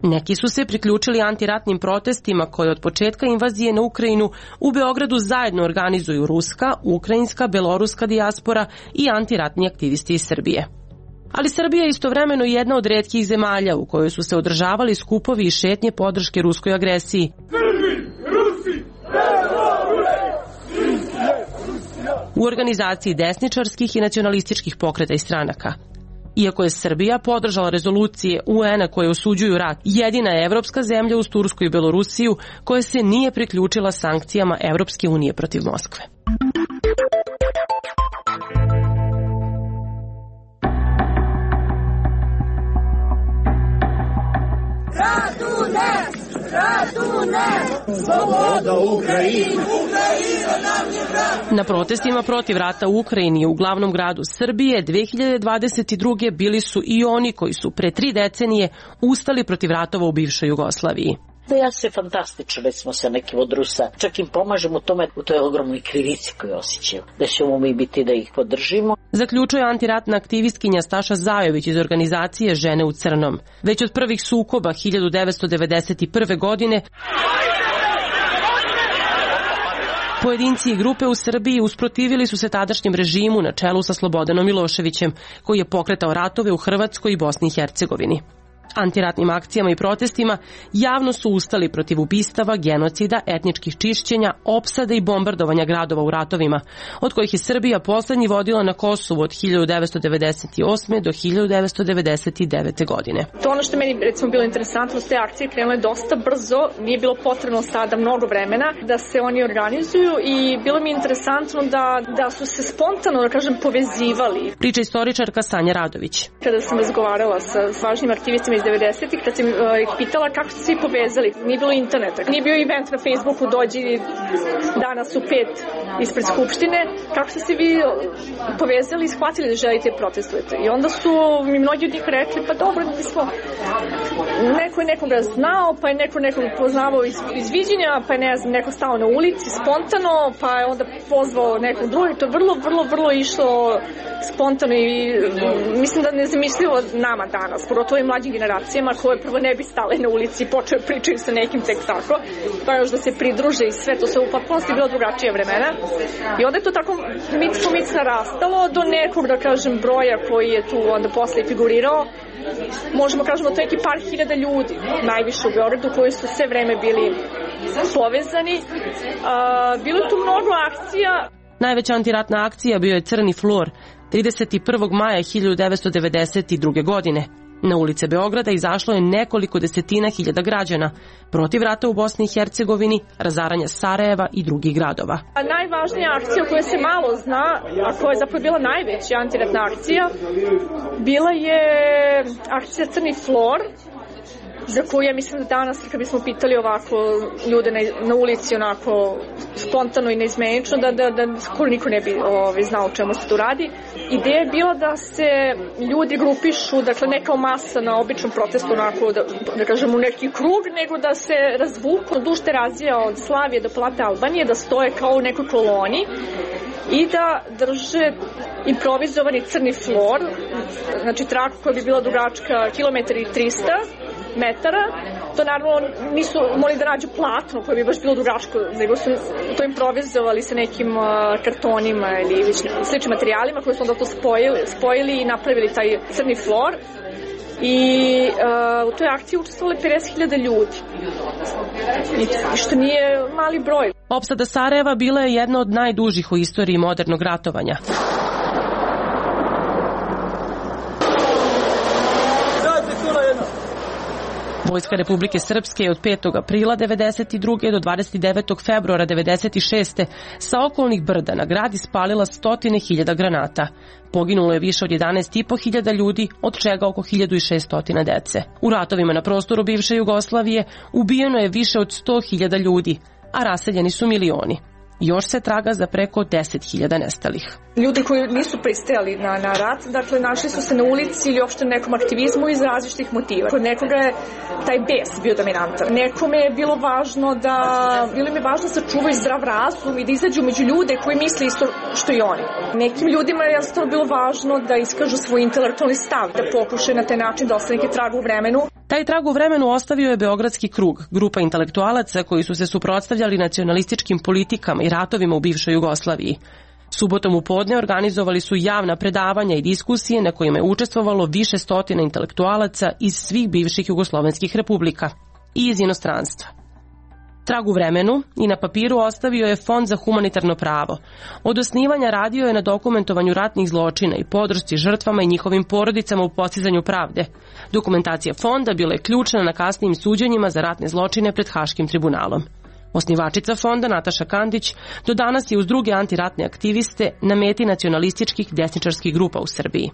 Neki su se priključili antiratnim protestima koje od početka invazije na Ukrajinu u Beogradu zajedno organizuju ruska, ukrajinska, beloruska dijaspora i antiratni aktivisti iz Srbije. Ali Srbija je istovremeno jedna od retkih zemalja u kojoj su se održavali skupovi i šetnje podrške ruskoj agresiji. U organizaciji desničarskih i nacionalističkih pokreta i stranaka. Iako je Srbija podržala rezolucije U N-a koje osuđuju rat, jedina je evropska zemlja uz Tursku i Belorusiju koja se nije priključila sankcijama Evropske unije protiv Moskve. Radune! Radune! Sloboda Ukrajini! Ukrajina nam je brat! Na protestima protiv rata u Ukrajini u glavnom gradu Srbije dve hiljade dvadeset druge bili su i oni koji su pre tri decenije ustali protiv ratova u bivšoj Jugoslaviji. Da ja se fantastično, recimo sa nekim od Rusa, čak im pomažem u tome, u toj ogromnoj krivici koju osjećaju, da ćemo mi biti da ih podržimo. Zaključuje antiratna aktivistkinja Staša Zajović iz organizacije Žene u crnom. Već od prvih sukoba hiljadu devetsto devedeset prve. godine pojedinci i grupe u Srbiji usprotivili su se tadašnjem režimu na čelu sa Slobodanom Miloševićem, koji je pokretao ratove u Hrvatskoj i Bosni i Hercegovini. Antiratnim akcijama i protestima javno su ustali protiv ubistava, genocida, etničkih čišćenja, opsada i bombardovanja gradova u ratovima, od kojih je Srbija poslednji vodila na Kosovu od hiljadu devetsto devedeset osme. do hiljadu devetsto devedeset devete. godine. To ono što meni recimo bilo interesantno, s te akcije krenule dosta brzo, nije bilo potrebno sada mnogo vremena da se oni organizuju i bilo mi interesantno da, da su se spontano, da kažem, povezivali. Priča istoričarka Sanja Radović. Kada sam razgovarala sa važnim aktivistima iz devedesetih, kad sam ih pitala kako su svi povezali. Nije bilo interneta, nije bio event na Facebooku, dođi danas u pet ispred Skupštine. Kako ste se vi povezali i shvatili da želite protestujete? I onda su mi mnogi od njih rekli, pa dobro, mi smo, neko je nekoga znao, pa je neko nekog poznavao iz, iz viđenja, pa je ne znam, neko stao na ulici spontano, pa je onda pozvao nekog drugog. To je vrlo, vrlo, vrlo išlo spontano i mislim da nezamislivo nama danas, pogotovo i mlađim generacijama koje prvo ne bi stale na ulici i počeo pričaju sa nekim tek tako, pa još da se pridruže i sve, to se u potpunosti bilo drugačije vremena. I onda je to tako mic po mic narastalo do nekog, da kažem, broja koji je tu onda posle figurirao. Možemo kažemo to je neki par hiljada ljudi, najviše u Beogradu, koji su sve vreme bili povezani. A, bilo je tu mnogo akcija. Najveća antiratna akcija bio je Crni flor, trideset prvog maja hiljadu devetsto devedeset druge. godine. Na ulice Beograda izašlo je nekoliko desetina hiljada građana protiv rata u Bosni i Hercegovini, razaranja Sarajeva i drugih gradova. A najvažnija akcija o kojoj se malo zna, a koja je zapravo bila najveća antiratna akcija, bila je akcija Crni flor, za koju ja mislim da danas, kad bismo pitali ovako ljude na, na ulici onako spontano i neizmenično, da, da, da skoro niko ne bi ovaj, znao o čemu se tu radi. Ideja je bila da se ljudi grupišu, dakle ne kao masa na običnom protestu onako, da, da kažem u neki krug, nego da se razvuku duž Terazija od Slavije do Palate Albanije, da stoje kao u nekoj koloni i da drže improvizovani crni flor, znači traku koja bi bila dugačka kilometar i trista metara. To naravno nisu mogli da nađu platno koje bi baš bilo dugačko, nego su to improvizovali sa nekim uh, kartonima ili sličnim materijalima koje su onda to spojili, spojili i napravili taj crni flor. I uh, u toj akciji učestvovali pedeset hiljada ljudi. I što nije mali broj. Opsada Sarajeva bila je jedna od najdužih u istoriji modernog ratovanja. Vojska Republike Srpske je od petog aprila devedeset druge. do dvadeset devetog februara devedeset šeste. sa okolnih brda na grad ispalila stotine hiljada granata. Poginulo je više od jedanaest i po hiljada ljudi, od čega oko hiljadu šesto dece. U ratovima na prostoru bivše Jugoslavije ubijeno je više od sto hiljada ljudi, a raseljeni su milioni. Još se traga za preko deset hiljada nestalih. Ljudi koji nisu pristajali na, na rat, dakle našli su se na ulici ili uopšte nekom aktivizmu iz različitih motiva. Kod nekoga je taj bes bio dominantan. Nekome je bilo važno da, bilo im je važno da sačuvaju zdrav razum i da izađu među ljude koji misle isto što i oni. Nekim ljudima je jednostavno bilo važno da iskažu svoj intelektualni stav, da pokušaju na taj način da ostane neki trag u vremenu. Taj trag u vremenu ostavio je Beogradski krug, grupa intelektualaca koji su se suprotstavljali nacionalističkim politikama i ratovima u bivšoj Jugoslaviji. Subotom u podne organizovali su javna predavanja i diskusije na kojima je učestvovalo više stotina intelektualaca iz svih bivših jugoslovenskih republika i iz inostranstva. Trag u vremenu i na papiru ostavio je Fond za humanitarno pravo. Od osnivanja radio je na dokumentovanju ratnih zločina i podršci žrtvama i njihovim porodicama u postizanju pravde. Dokumentacija fonda bila je ključna na kasnijim suđenjima za ratne zločine pred Haškim tribunalom. Osnivačica fonda Nataša Kandić do danas je uz druge antiratne aktiviste na meti nacionalističkih desničarskih grupa u Srbiji.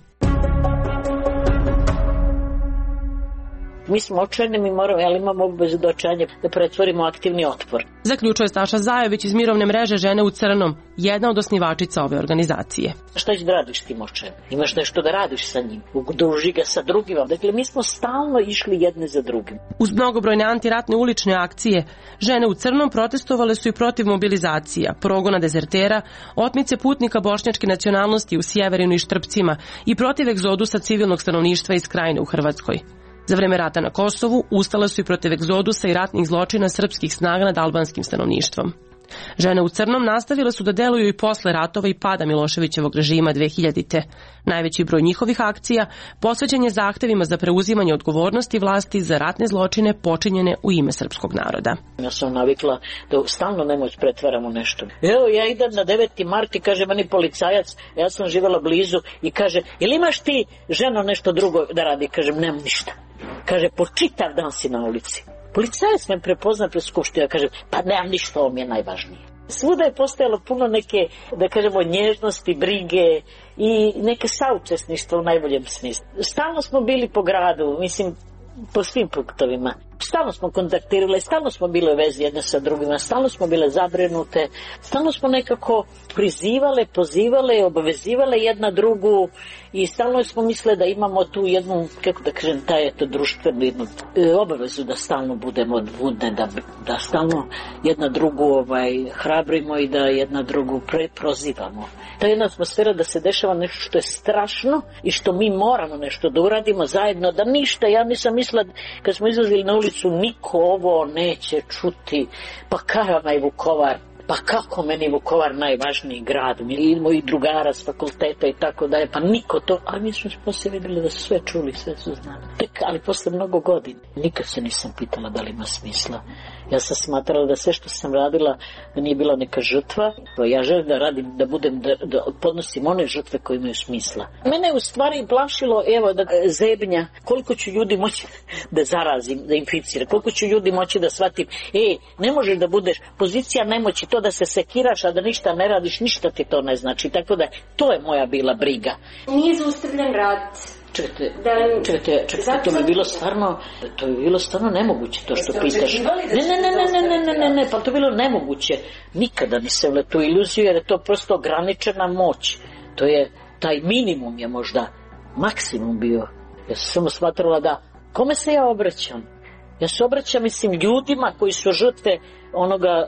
Mi smo očajni, mi moramo, ali imamo obavezu do očajanja da pretvorimo aktivni otpor. Zaključuje Staša Zajović iz mirovne mreže Žene u crnom, jedna od osnivačica ove organizacije. Šta ćeš da radiš tim očajem? Imaš nešto da radiš sa njim, udruži ga sa drugima. Dakle, mi smo stalno išli jedne za drugim. Uz mnogobrojne antiratne ulične akcije, Žene u crnom protestovale su i protiv mobilizacija, progona dezertera, otmice putnika bošnjačke nacionalnosti u Sjeverinu i Štrpcima i protiv egzodusa civilnog stanovništva iz Krajine u Hrvatskoj. Za vreme rata na Kosovu ustale su i protiv egzodusa i ratnih zločina srpskih snaga nad albanskim stanovništvom. Žene u crnom nastavile su da deluju i posle ratova i pada Miloševićevog režima dve hiljadite. Najveći broj njihovih akcija posvećen je zahtevima za preuzimanje odgovornosti vlasti za ratne zločine počinjene u ime srpskog naroda. Ja sam navikla da stalno nemoć pretvaramo nešto. Evo, ja idem na deveti mart i kaže meni policajac, ja sam živjela blizu i kaže, jel imaš ti ženo nešto drugo da radi? Kažem, nemam ništa. Kaže, po čitav dan si na ulici. Policajac me prepozna pred skupštinu, kaže, pa nemam ništa, ovo mi je najvažnije. Svuda je postojalo puno neke, da kažemo, nježnosti, brige i neke saučesništva u najboljem smislu. Stalno smo bili po gradu, mislim, po svim punktovima. Stalno smo kontaktirali, stalno smo bile u vezi jedne sa drugima, stalno smo bile zabrinute, stalno smo nekako prizivale, pozivale, obavezivale jedna drugu i stalno smo mislili da imamo tu jednu, kako da kažem, taj eto društvenu jednu e, obavezu da stalno budemo budne, da, da stalno jedna drugu ovaj, hrabrimo i da jedna drugu pre, prozivamo. Ta jedna atmosfera da se dešava nešto što je strašno i što mi moramo nešto da uradimo zajedno, da ništa, ja nisam mislila kad smo izlazili na ulicu niko ovo neće čuti, pa kajama i Vukovar, pa kako meni Vukovar najvažniji grad, i moji drugara s fakulteta i tako dalje, pa niko to, ali mi smo poslije vidjeli da su sve čuli, sve su znali. Tek, ali posle mnogo godina, nikad se nisam pitala da li ima smisla. Ja sam smatrala da sve što sam radila da nije bila neka žrtva, ja želim da radim, da budem, da, da podnosim one žrtve koje imaju smisla. Mene je u stvari plašilo, evo, da zebnja, koliko ću ljudi moći da zarazim, da inficira, koliko ću ljudi moći da shvatim, ej, ne možeš da budeš, pozicija nemoći, to da se sekiraš, a da ništa ne radiš, ništa ti to ne znači, tako da to je moja bila briga. Nije zaustavljen rat. Čekajte, čekajte, čekajte, to bi bilo stvarno, to bi bilo stvarno nemoguće, to što pitaš. Ne, ne, ne, ne, ne, ne, ne, ne, pa to bi bilo nemoguće. Nikada nisam na tu iluziju, jer je to prosto ograničena moć. To je, taj minimum je možda maksimum bio. Ja sam samo smatrala da, kome se ja obraćam? Ja se obraćam, mislim, ljudima koji su žrtve onoga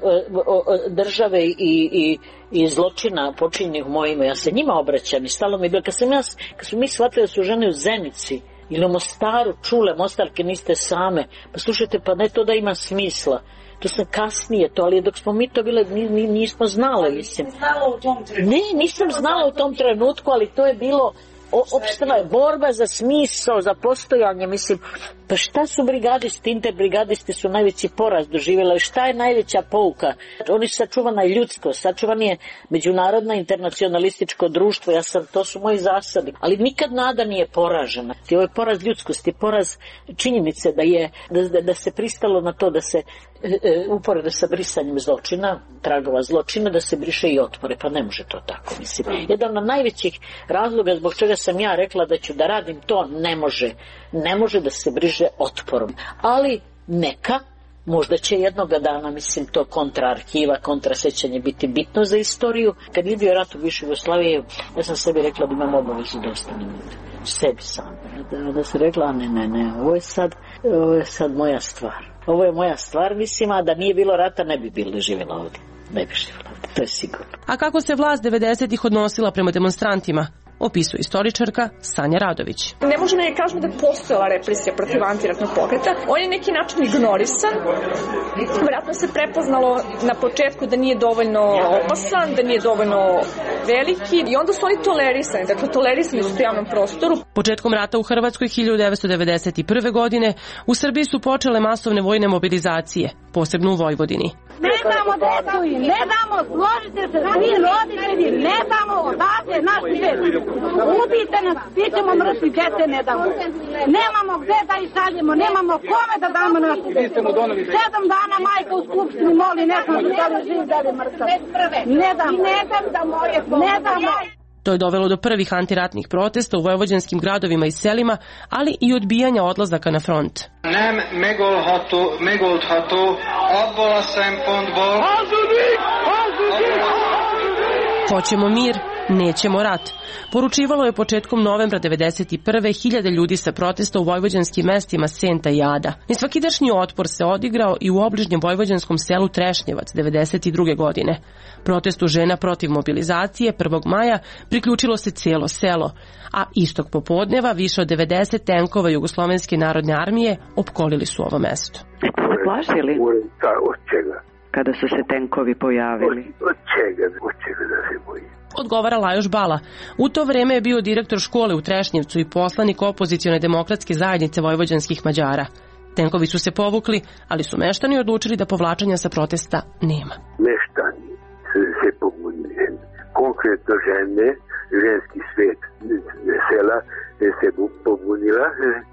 države i, i, i zločina počinjenih u moje ime. Ja se njima obraćam i stalo mi je bilo. Kad sam ja, kad su mi shvatili da su žene u Zenici ili u Mostaru čule, Mostarke niste same, pa slušajte, pa ne to da ima smisla. To sam kasnije to, ali dok smo mi to bile, nismo znale, mislim. Ne, nisam znala u tom trenutku, ali to je bilo opštava je borba za smisao, za postojanje, mislim, pa šta su brigadisti, interbrigadisti su najveći poraz doživjela, šta je najveća pouka? Oni su sačuvana ljudsko, sačuvan je međunarodno internacionalističko društvo, ja sam, to su moji zasadi, ali nikad nada nije poražena. Ovo je poraz ljudskosti, poraz činjenice da je, da, da se pristalo na to da se e, e, uporede sa brisanjem zločina, tragova zločina, da se briše i otpore, pa ne može to tako, mislim. Jedan od najvećih razloga zbog čega sam ja rekla da ću da radim to, ne može. Ne može da se briše otporom. Ali neka, možda će jednoga dana, mislim, to kontraarhiva, kontrasećanje biti bitno za istoriju. Kad je bio rat u bivšoj Jugoslaviji, ja sam sebi rekla da imam obavezu da ostanem sebi sam. Da, da se rekla, ne, ne, ne, ovo je sad, ovo je sad moja stvar. Ovo je moja stvar, mislim, a da nije bilo rata ne bi bilo živjela ovdje. Ne bi živjela ovdje, to je sigurno. A kako se vlast devedesetih odnosila prema demonstrantima? opisuje istoričarka Sanja Radović. Ne možemo ne kažemo da je postojala represija protiv antiratnog pokreta. On je neki način ignorisan. Vjerojatno se prepoznalo na početku da nije dovoljno opasan, da nije dovoljno veliki i onda su oni tolerisani. Dakle, tolerisani su u javnom prostoru. Početkom rata u Hrvatskoj hiljadu devetsto devedeset prve. godine u Srbiji su počele masovne vojne mobilizacije, posebno u Vojvodini. Ne damo decu i ne damo, složite se svi roditelji, ne damo odavde naši decu. Ubijte nas, svi ćemo mrtvi, djece ne damo. Nemamo gde da ih šaljemo, nemamo kome da damo naši decu. Sedam dana majka u skupštini moli, ne znam da li živ, da li mrtav. Ne damo, ne dam da moje pomoći. Ne damo. To je dovelo do prvih antiratnih protesta u vojvođanskim gradovima i selima, ali i odbijanja odlazaka na front. Nem megoldható, megoldható abból a szempontból. Hazudik! Hazudik! Hoćemo mir, nećemo rat. Poručivalo je početkom novembra devedeset prve. hiljade ljudi sa protesta u vojvođanskim mestima Senta i Ada. Nesvakidašnji otpor se odigrao i u obližnjem vojvođanskom selu Trešnjevac devedeset druge. godine. Protestu žena protiv mobilizacije prvog maja priključilo se cijelo selo, a istog popodneva više od devedeset tenkova Jugoslovenske narodne armije opkolili su ovo mesto. Ste se plašili? Od čega? Kada su se tenkovi pojavili? Od, od čega? Od čega da se boji? Odgovara Lajoš Bala. U to vreme je bio direktor škole u Trešnjevcu i poslanik opozicione demokratske zajednice vojvođanskih Mađara. Tenkovi su se povukli, ali su meštani odlučili da povlačenja sa protesta nema. Meštani se pobunili. Konkretno žene, ženski svet sela se pobunila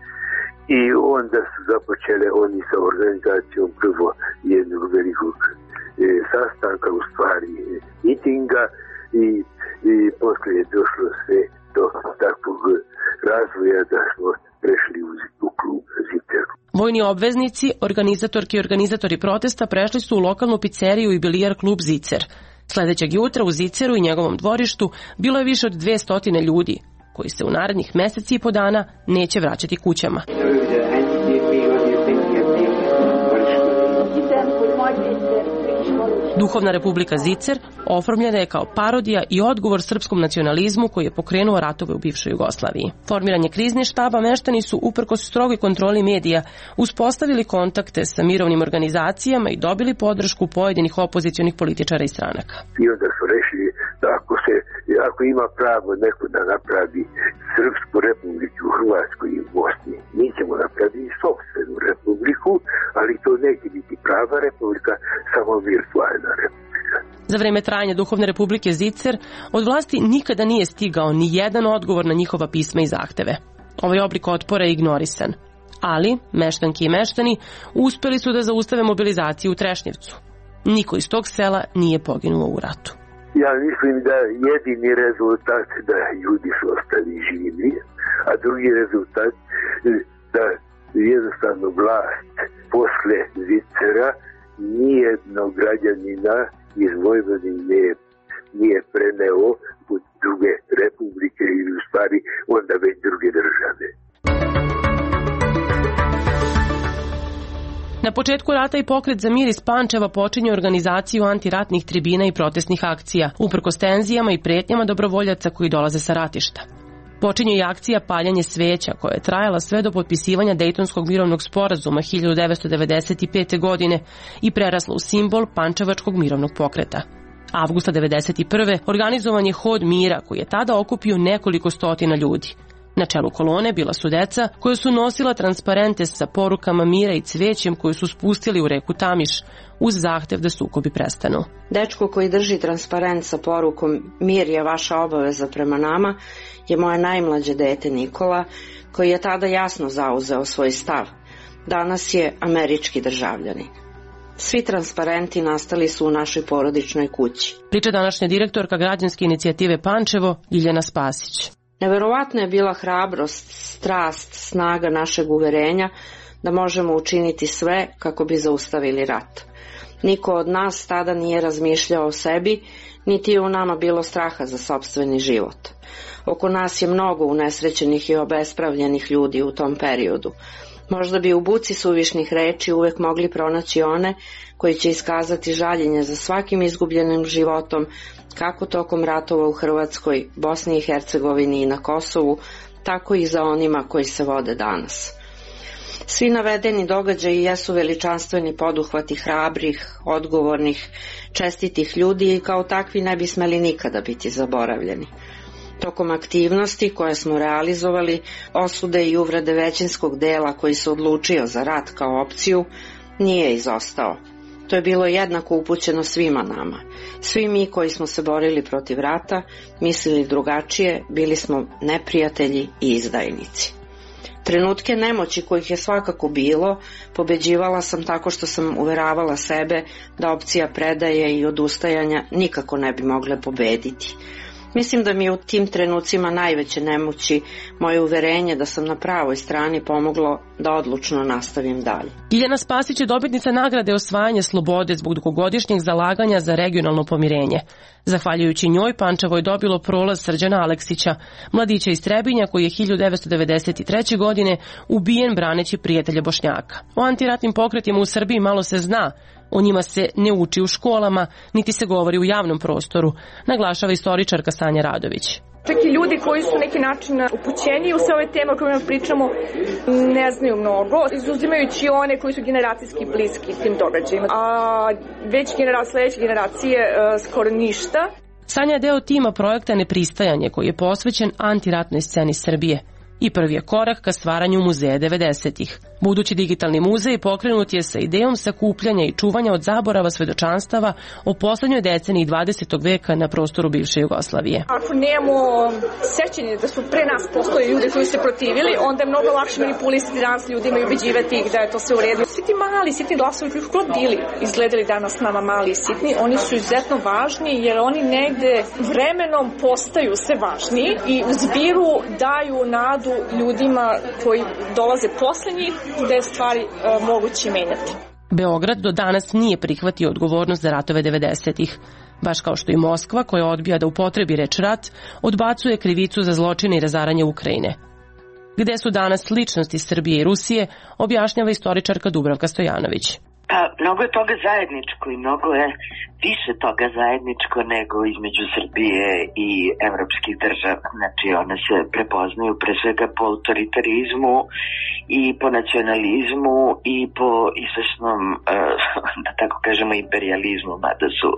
i onda su započele oni sa organizacijom prvo jednog velikog sastanka, u stvari mitinga, i, i posle je došlo sve do takvog razvoja da smo prešli u, u klub Zicer. Vojni obveznici, organizatorki i organizatori protesta prešli su u lokalnu pizzeriju i bilijar klub Zicer. Sledećeg jutra u Ziceru i njegovom dvorištu bilo je više od dvesta ljudi, koji se u narednih meseci i po dana neće vraćati kućama. Duhovna republika Zicer oformljena je kao parodija i odgovor srpskom nacionalizmu koji je pokrenuo ratove u bivšoj Jugoslaviji. Formiranje krizne štaba meštani su uprkos strogoj kontroli medija uspostavili kontakte sa mirovnim organizacijama i dobili podršku pojedinih opozicionih političara i stranaka. I onda su rešili da ako, se, ako ima pravo neko da napravi Srpsku republiku u Hrvatskoj i u Bosni, mi ćemo napraviti sopstvenu republiku, ali to neće biti prava republika, samo virtualna republika. Za vreme trajanja Duhovne republike Zicer od vlasti nikada nije stigao ni jedan odgovor na njihova pisma i zahteve. Ovaj oblik otpora je ignorisan. Ali, meštanki i meštani uspeli su da zaustave mobilizaciju u Trešnjevcu. Niko iz tog sela nije poginuo u ratu. Ja mislim da jedini rezultat da ljudi su ostali živi, a drugi rezultat da jednostavno vlast posle Zicera nijednog građanina iz Vojvodine nije preneo u druge republike ili u stvari onda već druge države. Na početku rata i pokret za mir iz Pančeva počinje organizaciju antiratnih tribina i protestnih akcija, uprkos tenzijama i pretnjama dobrovoljaca koji dolaze sa ratišta. Počinje i akcija Paljanje sveća, koja je trajala sve do potpisivanja Dejtonskog mirovnog sporazuma hiljadu devetsto devedeset pete. godine i prerasla u simbol Pančevačkog mirovnog pokreta. Avgusta devedeset prve. organizovan je hod mira koji je tada okupio nekoliko stotina ljudi. Na čelu kolone bila su deca koja su nosila transparente sa porukama mira i cvećem koju su spustili u reku Tamiš uz zahtev da sukobi prestanu. Dečko koji drži transparent sa porukom mir je vaša obaveza prema nama je moje najmlađe dete Nikola, koji je tada jasno zauzeo svoj stav. Danas je američki državljanin. Svi transparenti nastali su u našoj porodičnoj kući. Priča današnja direktorka građanske inicijative Pančevo, Ljiljana Spasić. Neverovatno je bila hrabrost, strast, snaga našeg uverenja da možemo učiniti sve kako bi zaustavili rat. Niko od nas tada nije razmišljao o sebi, niti je u nama bilo straha za sopstveni život. Oko nas je mnogo unesrećenih i obespravljenih ljudi u tom periodu. Možda bi u buci suvišnih reči uvek mogli pronaći one koji će iskazati žaljenje za svakim izgubljenim životom, kako tokom ratova u Hrvatskoj, Bosni i Hercegovini i na Kosovu, tako i za onima koji se vode danas. Svi navedeni događaji jesu veličanstveni poduhvati hrabrih, odgovornih, čestitih ljudi i kao takvi ne bi smeli nikada biti zaboravljeni. Tokom aktivnosti koje smo realizovali, osude i uvrede većinskog dela koji se odlučio za rat kao opciju, nije izostao. To je bilo jednako upućeno svima nama. Svi mi koji smo se borili protiv rata, mislili drugačije, bili smo neprijatelji i izdajnici. Trenutke nemoći kojih je svakako bilo, pobeđivala sam tako što sam uveravala sebe da opcija predaje i odustajanja nikako ne bi mogle pobediti. Mislim da mi je u tim trenucima najveće nemoći moje uverenje da sam na pravoj strani pomoglo da odlučno nastavim dalje. Ljiljana Spasić je dobitnica nagrade osvajanja slobode zbog dugogodišnjeg zalaganja za regionalno pomirenje. Zahvaljujući njoj, Pančevo je dobilo prolaz Srđana Aleksića, mladića iz Trebinja koji je hiljadu devetsto devedeset treće. godine ubijen braneći prijatelje Bošnjaka. O antiratnim pokretima u Srbiji malo se zna, o njima se ne uči u školama, niti se govori u javnom prostoru, naglašava istoričarka Sanja Radović. Čak i ljudi koji su neki način upućeni u sve ove teme o kojima pričamo ne znaju mnogo, izuzimajući one koji su generacijski bliski tim događajima. A već generacije, sledeće generacije skoro ništa. Sanja je deo tima projekta Nepristajanje koji je posvećen antiratnoj sceni Srbije i prvi je korak ka stvaranju muzeja devedesetih. Budući digitalni muzej pokrenut je sa idejom sakupljanja i čuvanja od zaborava svedočanstava o poslednjoj deceniji dvadesetog veka na prostoru bivše Jugoslavije. Ako nemamo sećanje da su pre nas postoje ljudi koji se protivili, onda je mnogo lakše manipulisati danas ljudima i ubeđivati ih da je to sve u redu. Svi ti mali, sitni glasovi koji god bili izgledali danas nama mali i sitni, oni su izuzetno važni jer oni negde vremenom postaju sve važniji i u zbiru daju nadu ljudima koji dolaze posle njih da je stvari e, moguće menjati. Beograd do danas nije prihvatio odgovornost za ratove devedesetih. Baš kao što i Moskva, koja odbija da upotrebi reč rat, odbacuje krivicu za zločine i razaranje Ukrajine. Gde su danas ličnosti Srbije i Rusije, objašnjava istoričarka Dubravka Stojanović. Pa, mnogo je toga zajedničko i mnogo je više toga zajedničko nego između Srbije i evropskih država. Znači, one se prepoznaju pre svega po autoritarizmu i po nacionalizmu i po izvešnom, da tako kažemo, imperializmu, mada su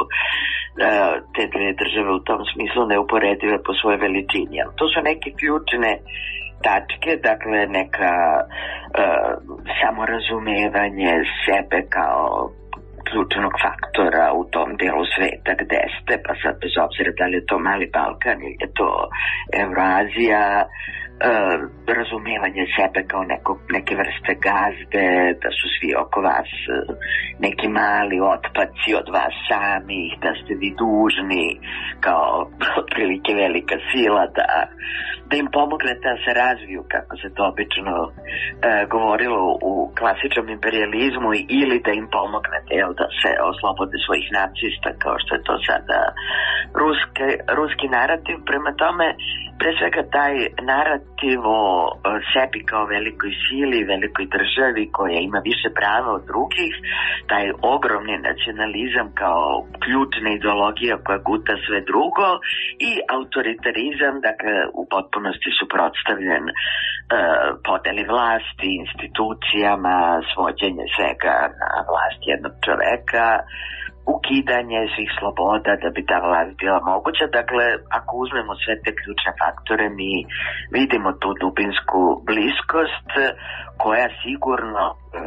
te dve države u tom smislu neuporedive po svoje veličini. To su neke ključne tačke, dakle neka uh, samorazumevanje sebe kao ključnog faktora u tom delu sveta gde ste, pa sad bez obzira da li je to Mali Balkan ili je to Evroazija, uh, razumevanje sebe kao neko, neke vrste gazde, da su svi oko vas uh, neki mali otpaci od vas samih, da ste vi dužni kao otprilike velika sila da da im pomognete da se razviju, kako se to obično e, govorilo u klasičnom imperializmu, ili da im pomognete jel, da se oslobode svojih nacista, kao što je to sada ruske, ruski narativ. Prema tome, pre svega taj narativ o sebi kao velikoj sili, velikoj državi koja ima više prava od drugih, taj ogromni nacionalizam kao ključna ideologija koja guta sve drugo i autoritarizam, dakle u potpunosti suprotstavljen e, podeli vlasti, institucijama, svođenje svega na vlast jednog čoveka, ukidanje svih sloboda da bi ta vlast bila moguća. Dakle, ako uzmemo sve te ključne faktore, mi vidimo tu dubinsku bliskost koja sigurno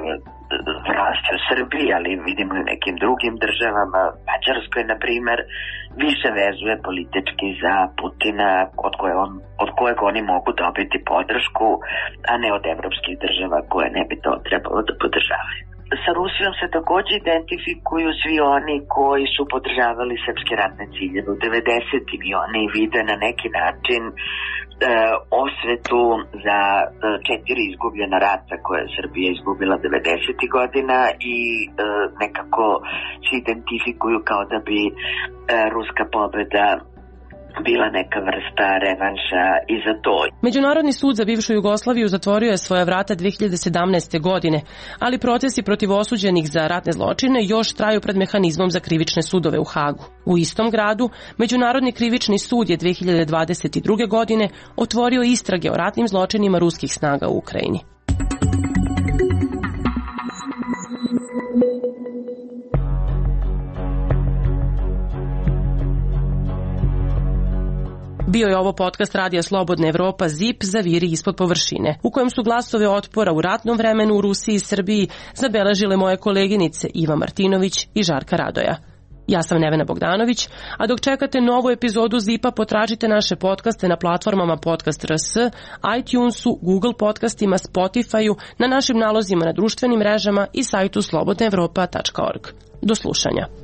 raste u Srbiji, ali vidimo i u nekim drugim državama, Mađarskoj, na primer, više vezuje politički za Putina, od, koje on, od kojeg oni mogu dobiti podršku, a ne od evropskih država koje ne bi to trebalo da podržavaju. Sa Rusijom se takođe identifikuju svi oni koji su podržavali srpske ratne ciljeve u devedesetim i oni vide na neki način e, osvetu za e, četiri izgubljena rata koje je Srbija izgubila devedesetih godina i e, nekako se identifikuju kao da bi e, ruska pobeda bila neka vrsta revanša i za to. Međunarodni sud za bivšu Jugoslaviju zatvorio je svoja vrata dve hiljade sedamnaeste. godine, ali procesi protiv osuđenih za ratne zločine još traju pred mehanizmom za krivične sudove u Hagu. U istom gradu, Međunarodni krivični sud je dve hiljade dvadeset druge. godine otvorio istrage o ratnim zločinima ruskih snaga u Ukrajini. Bio je ovo podcast Radija Slobodna Evropa ZIP Zaviri ispod površine, u kojem su glasove otpora u ratnom vremenu u Rusiji i Srbiji zabeležile moje koleginice Iva Martinović i Žarka Radoja. Ja sam Nevena Bogdanović, a dok čekate novu epizodu ZIP-a, potražite naše podcaste na platformama Podcast R S, iTunesu, Google podcastima, Spotifyu, na našim nalozima na društvenim mrežama i sajtu slobodna evropa tačka org. Do slušanja.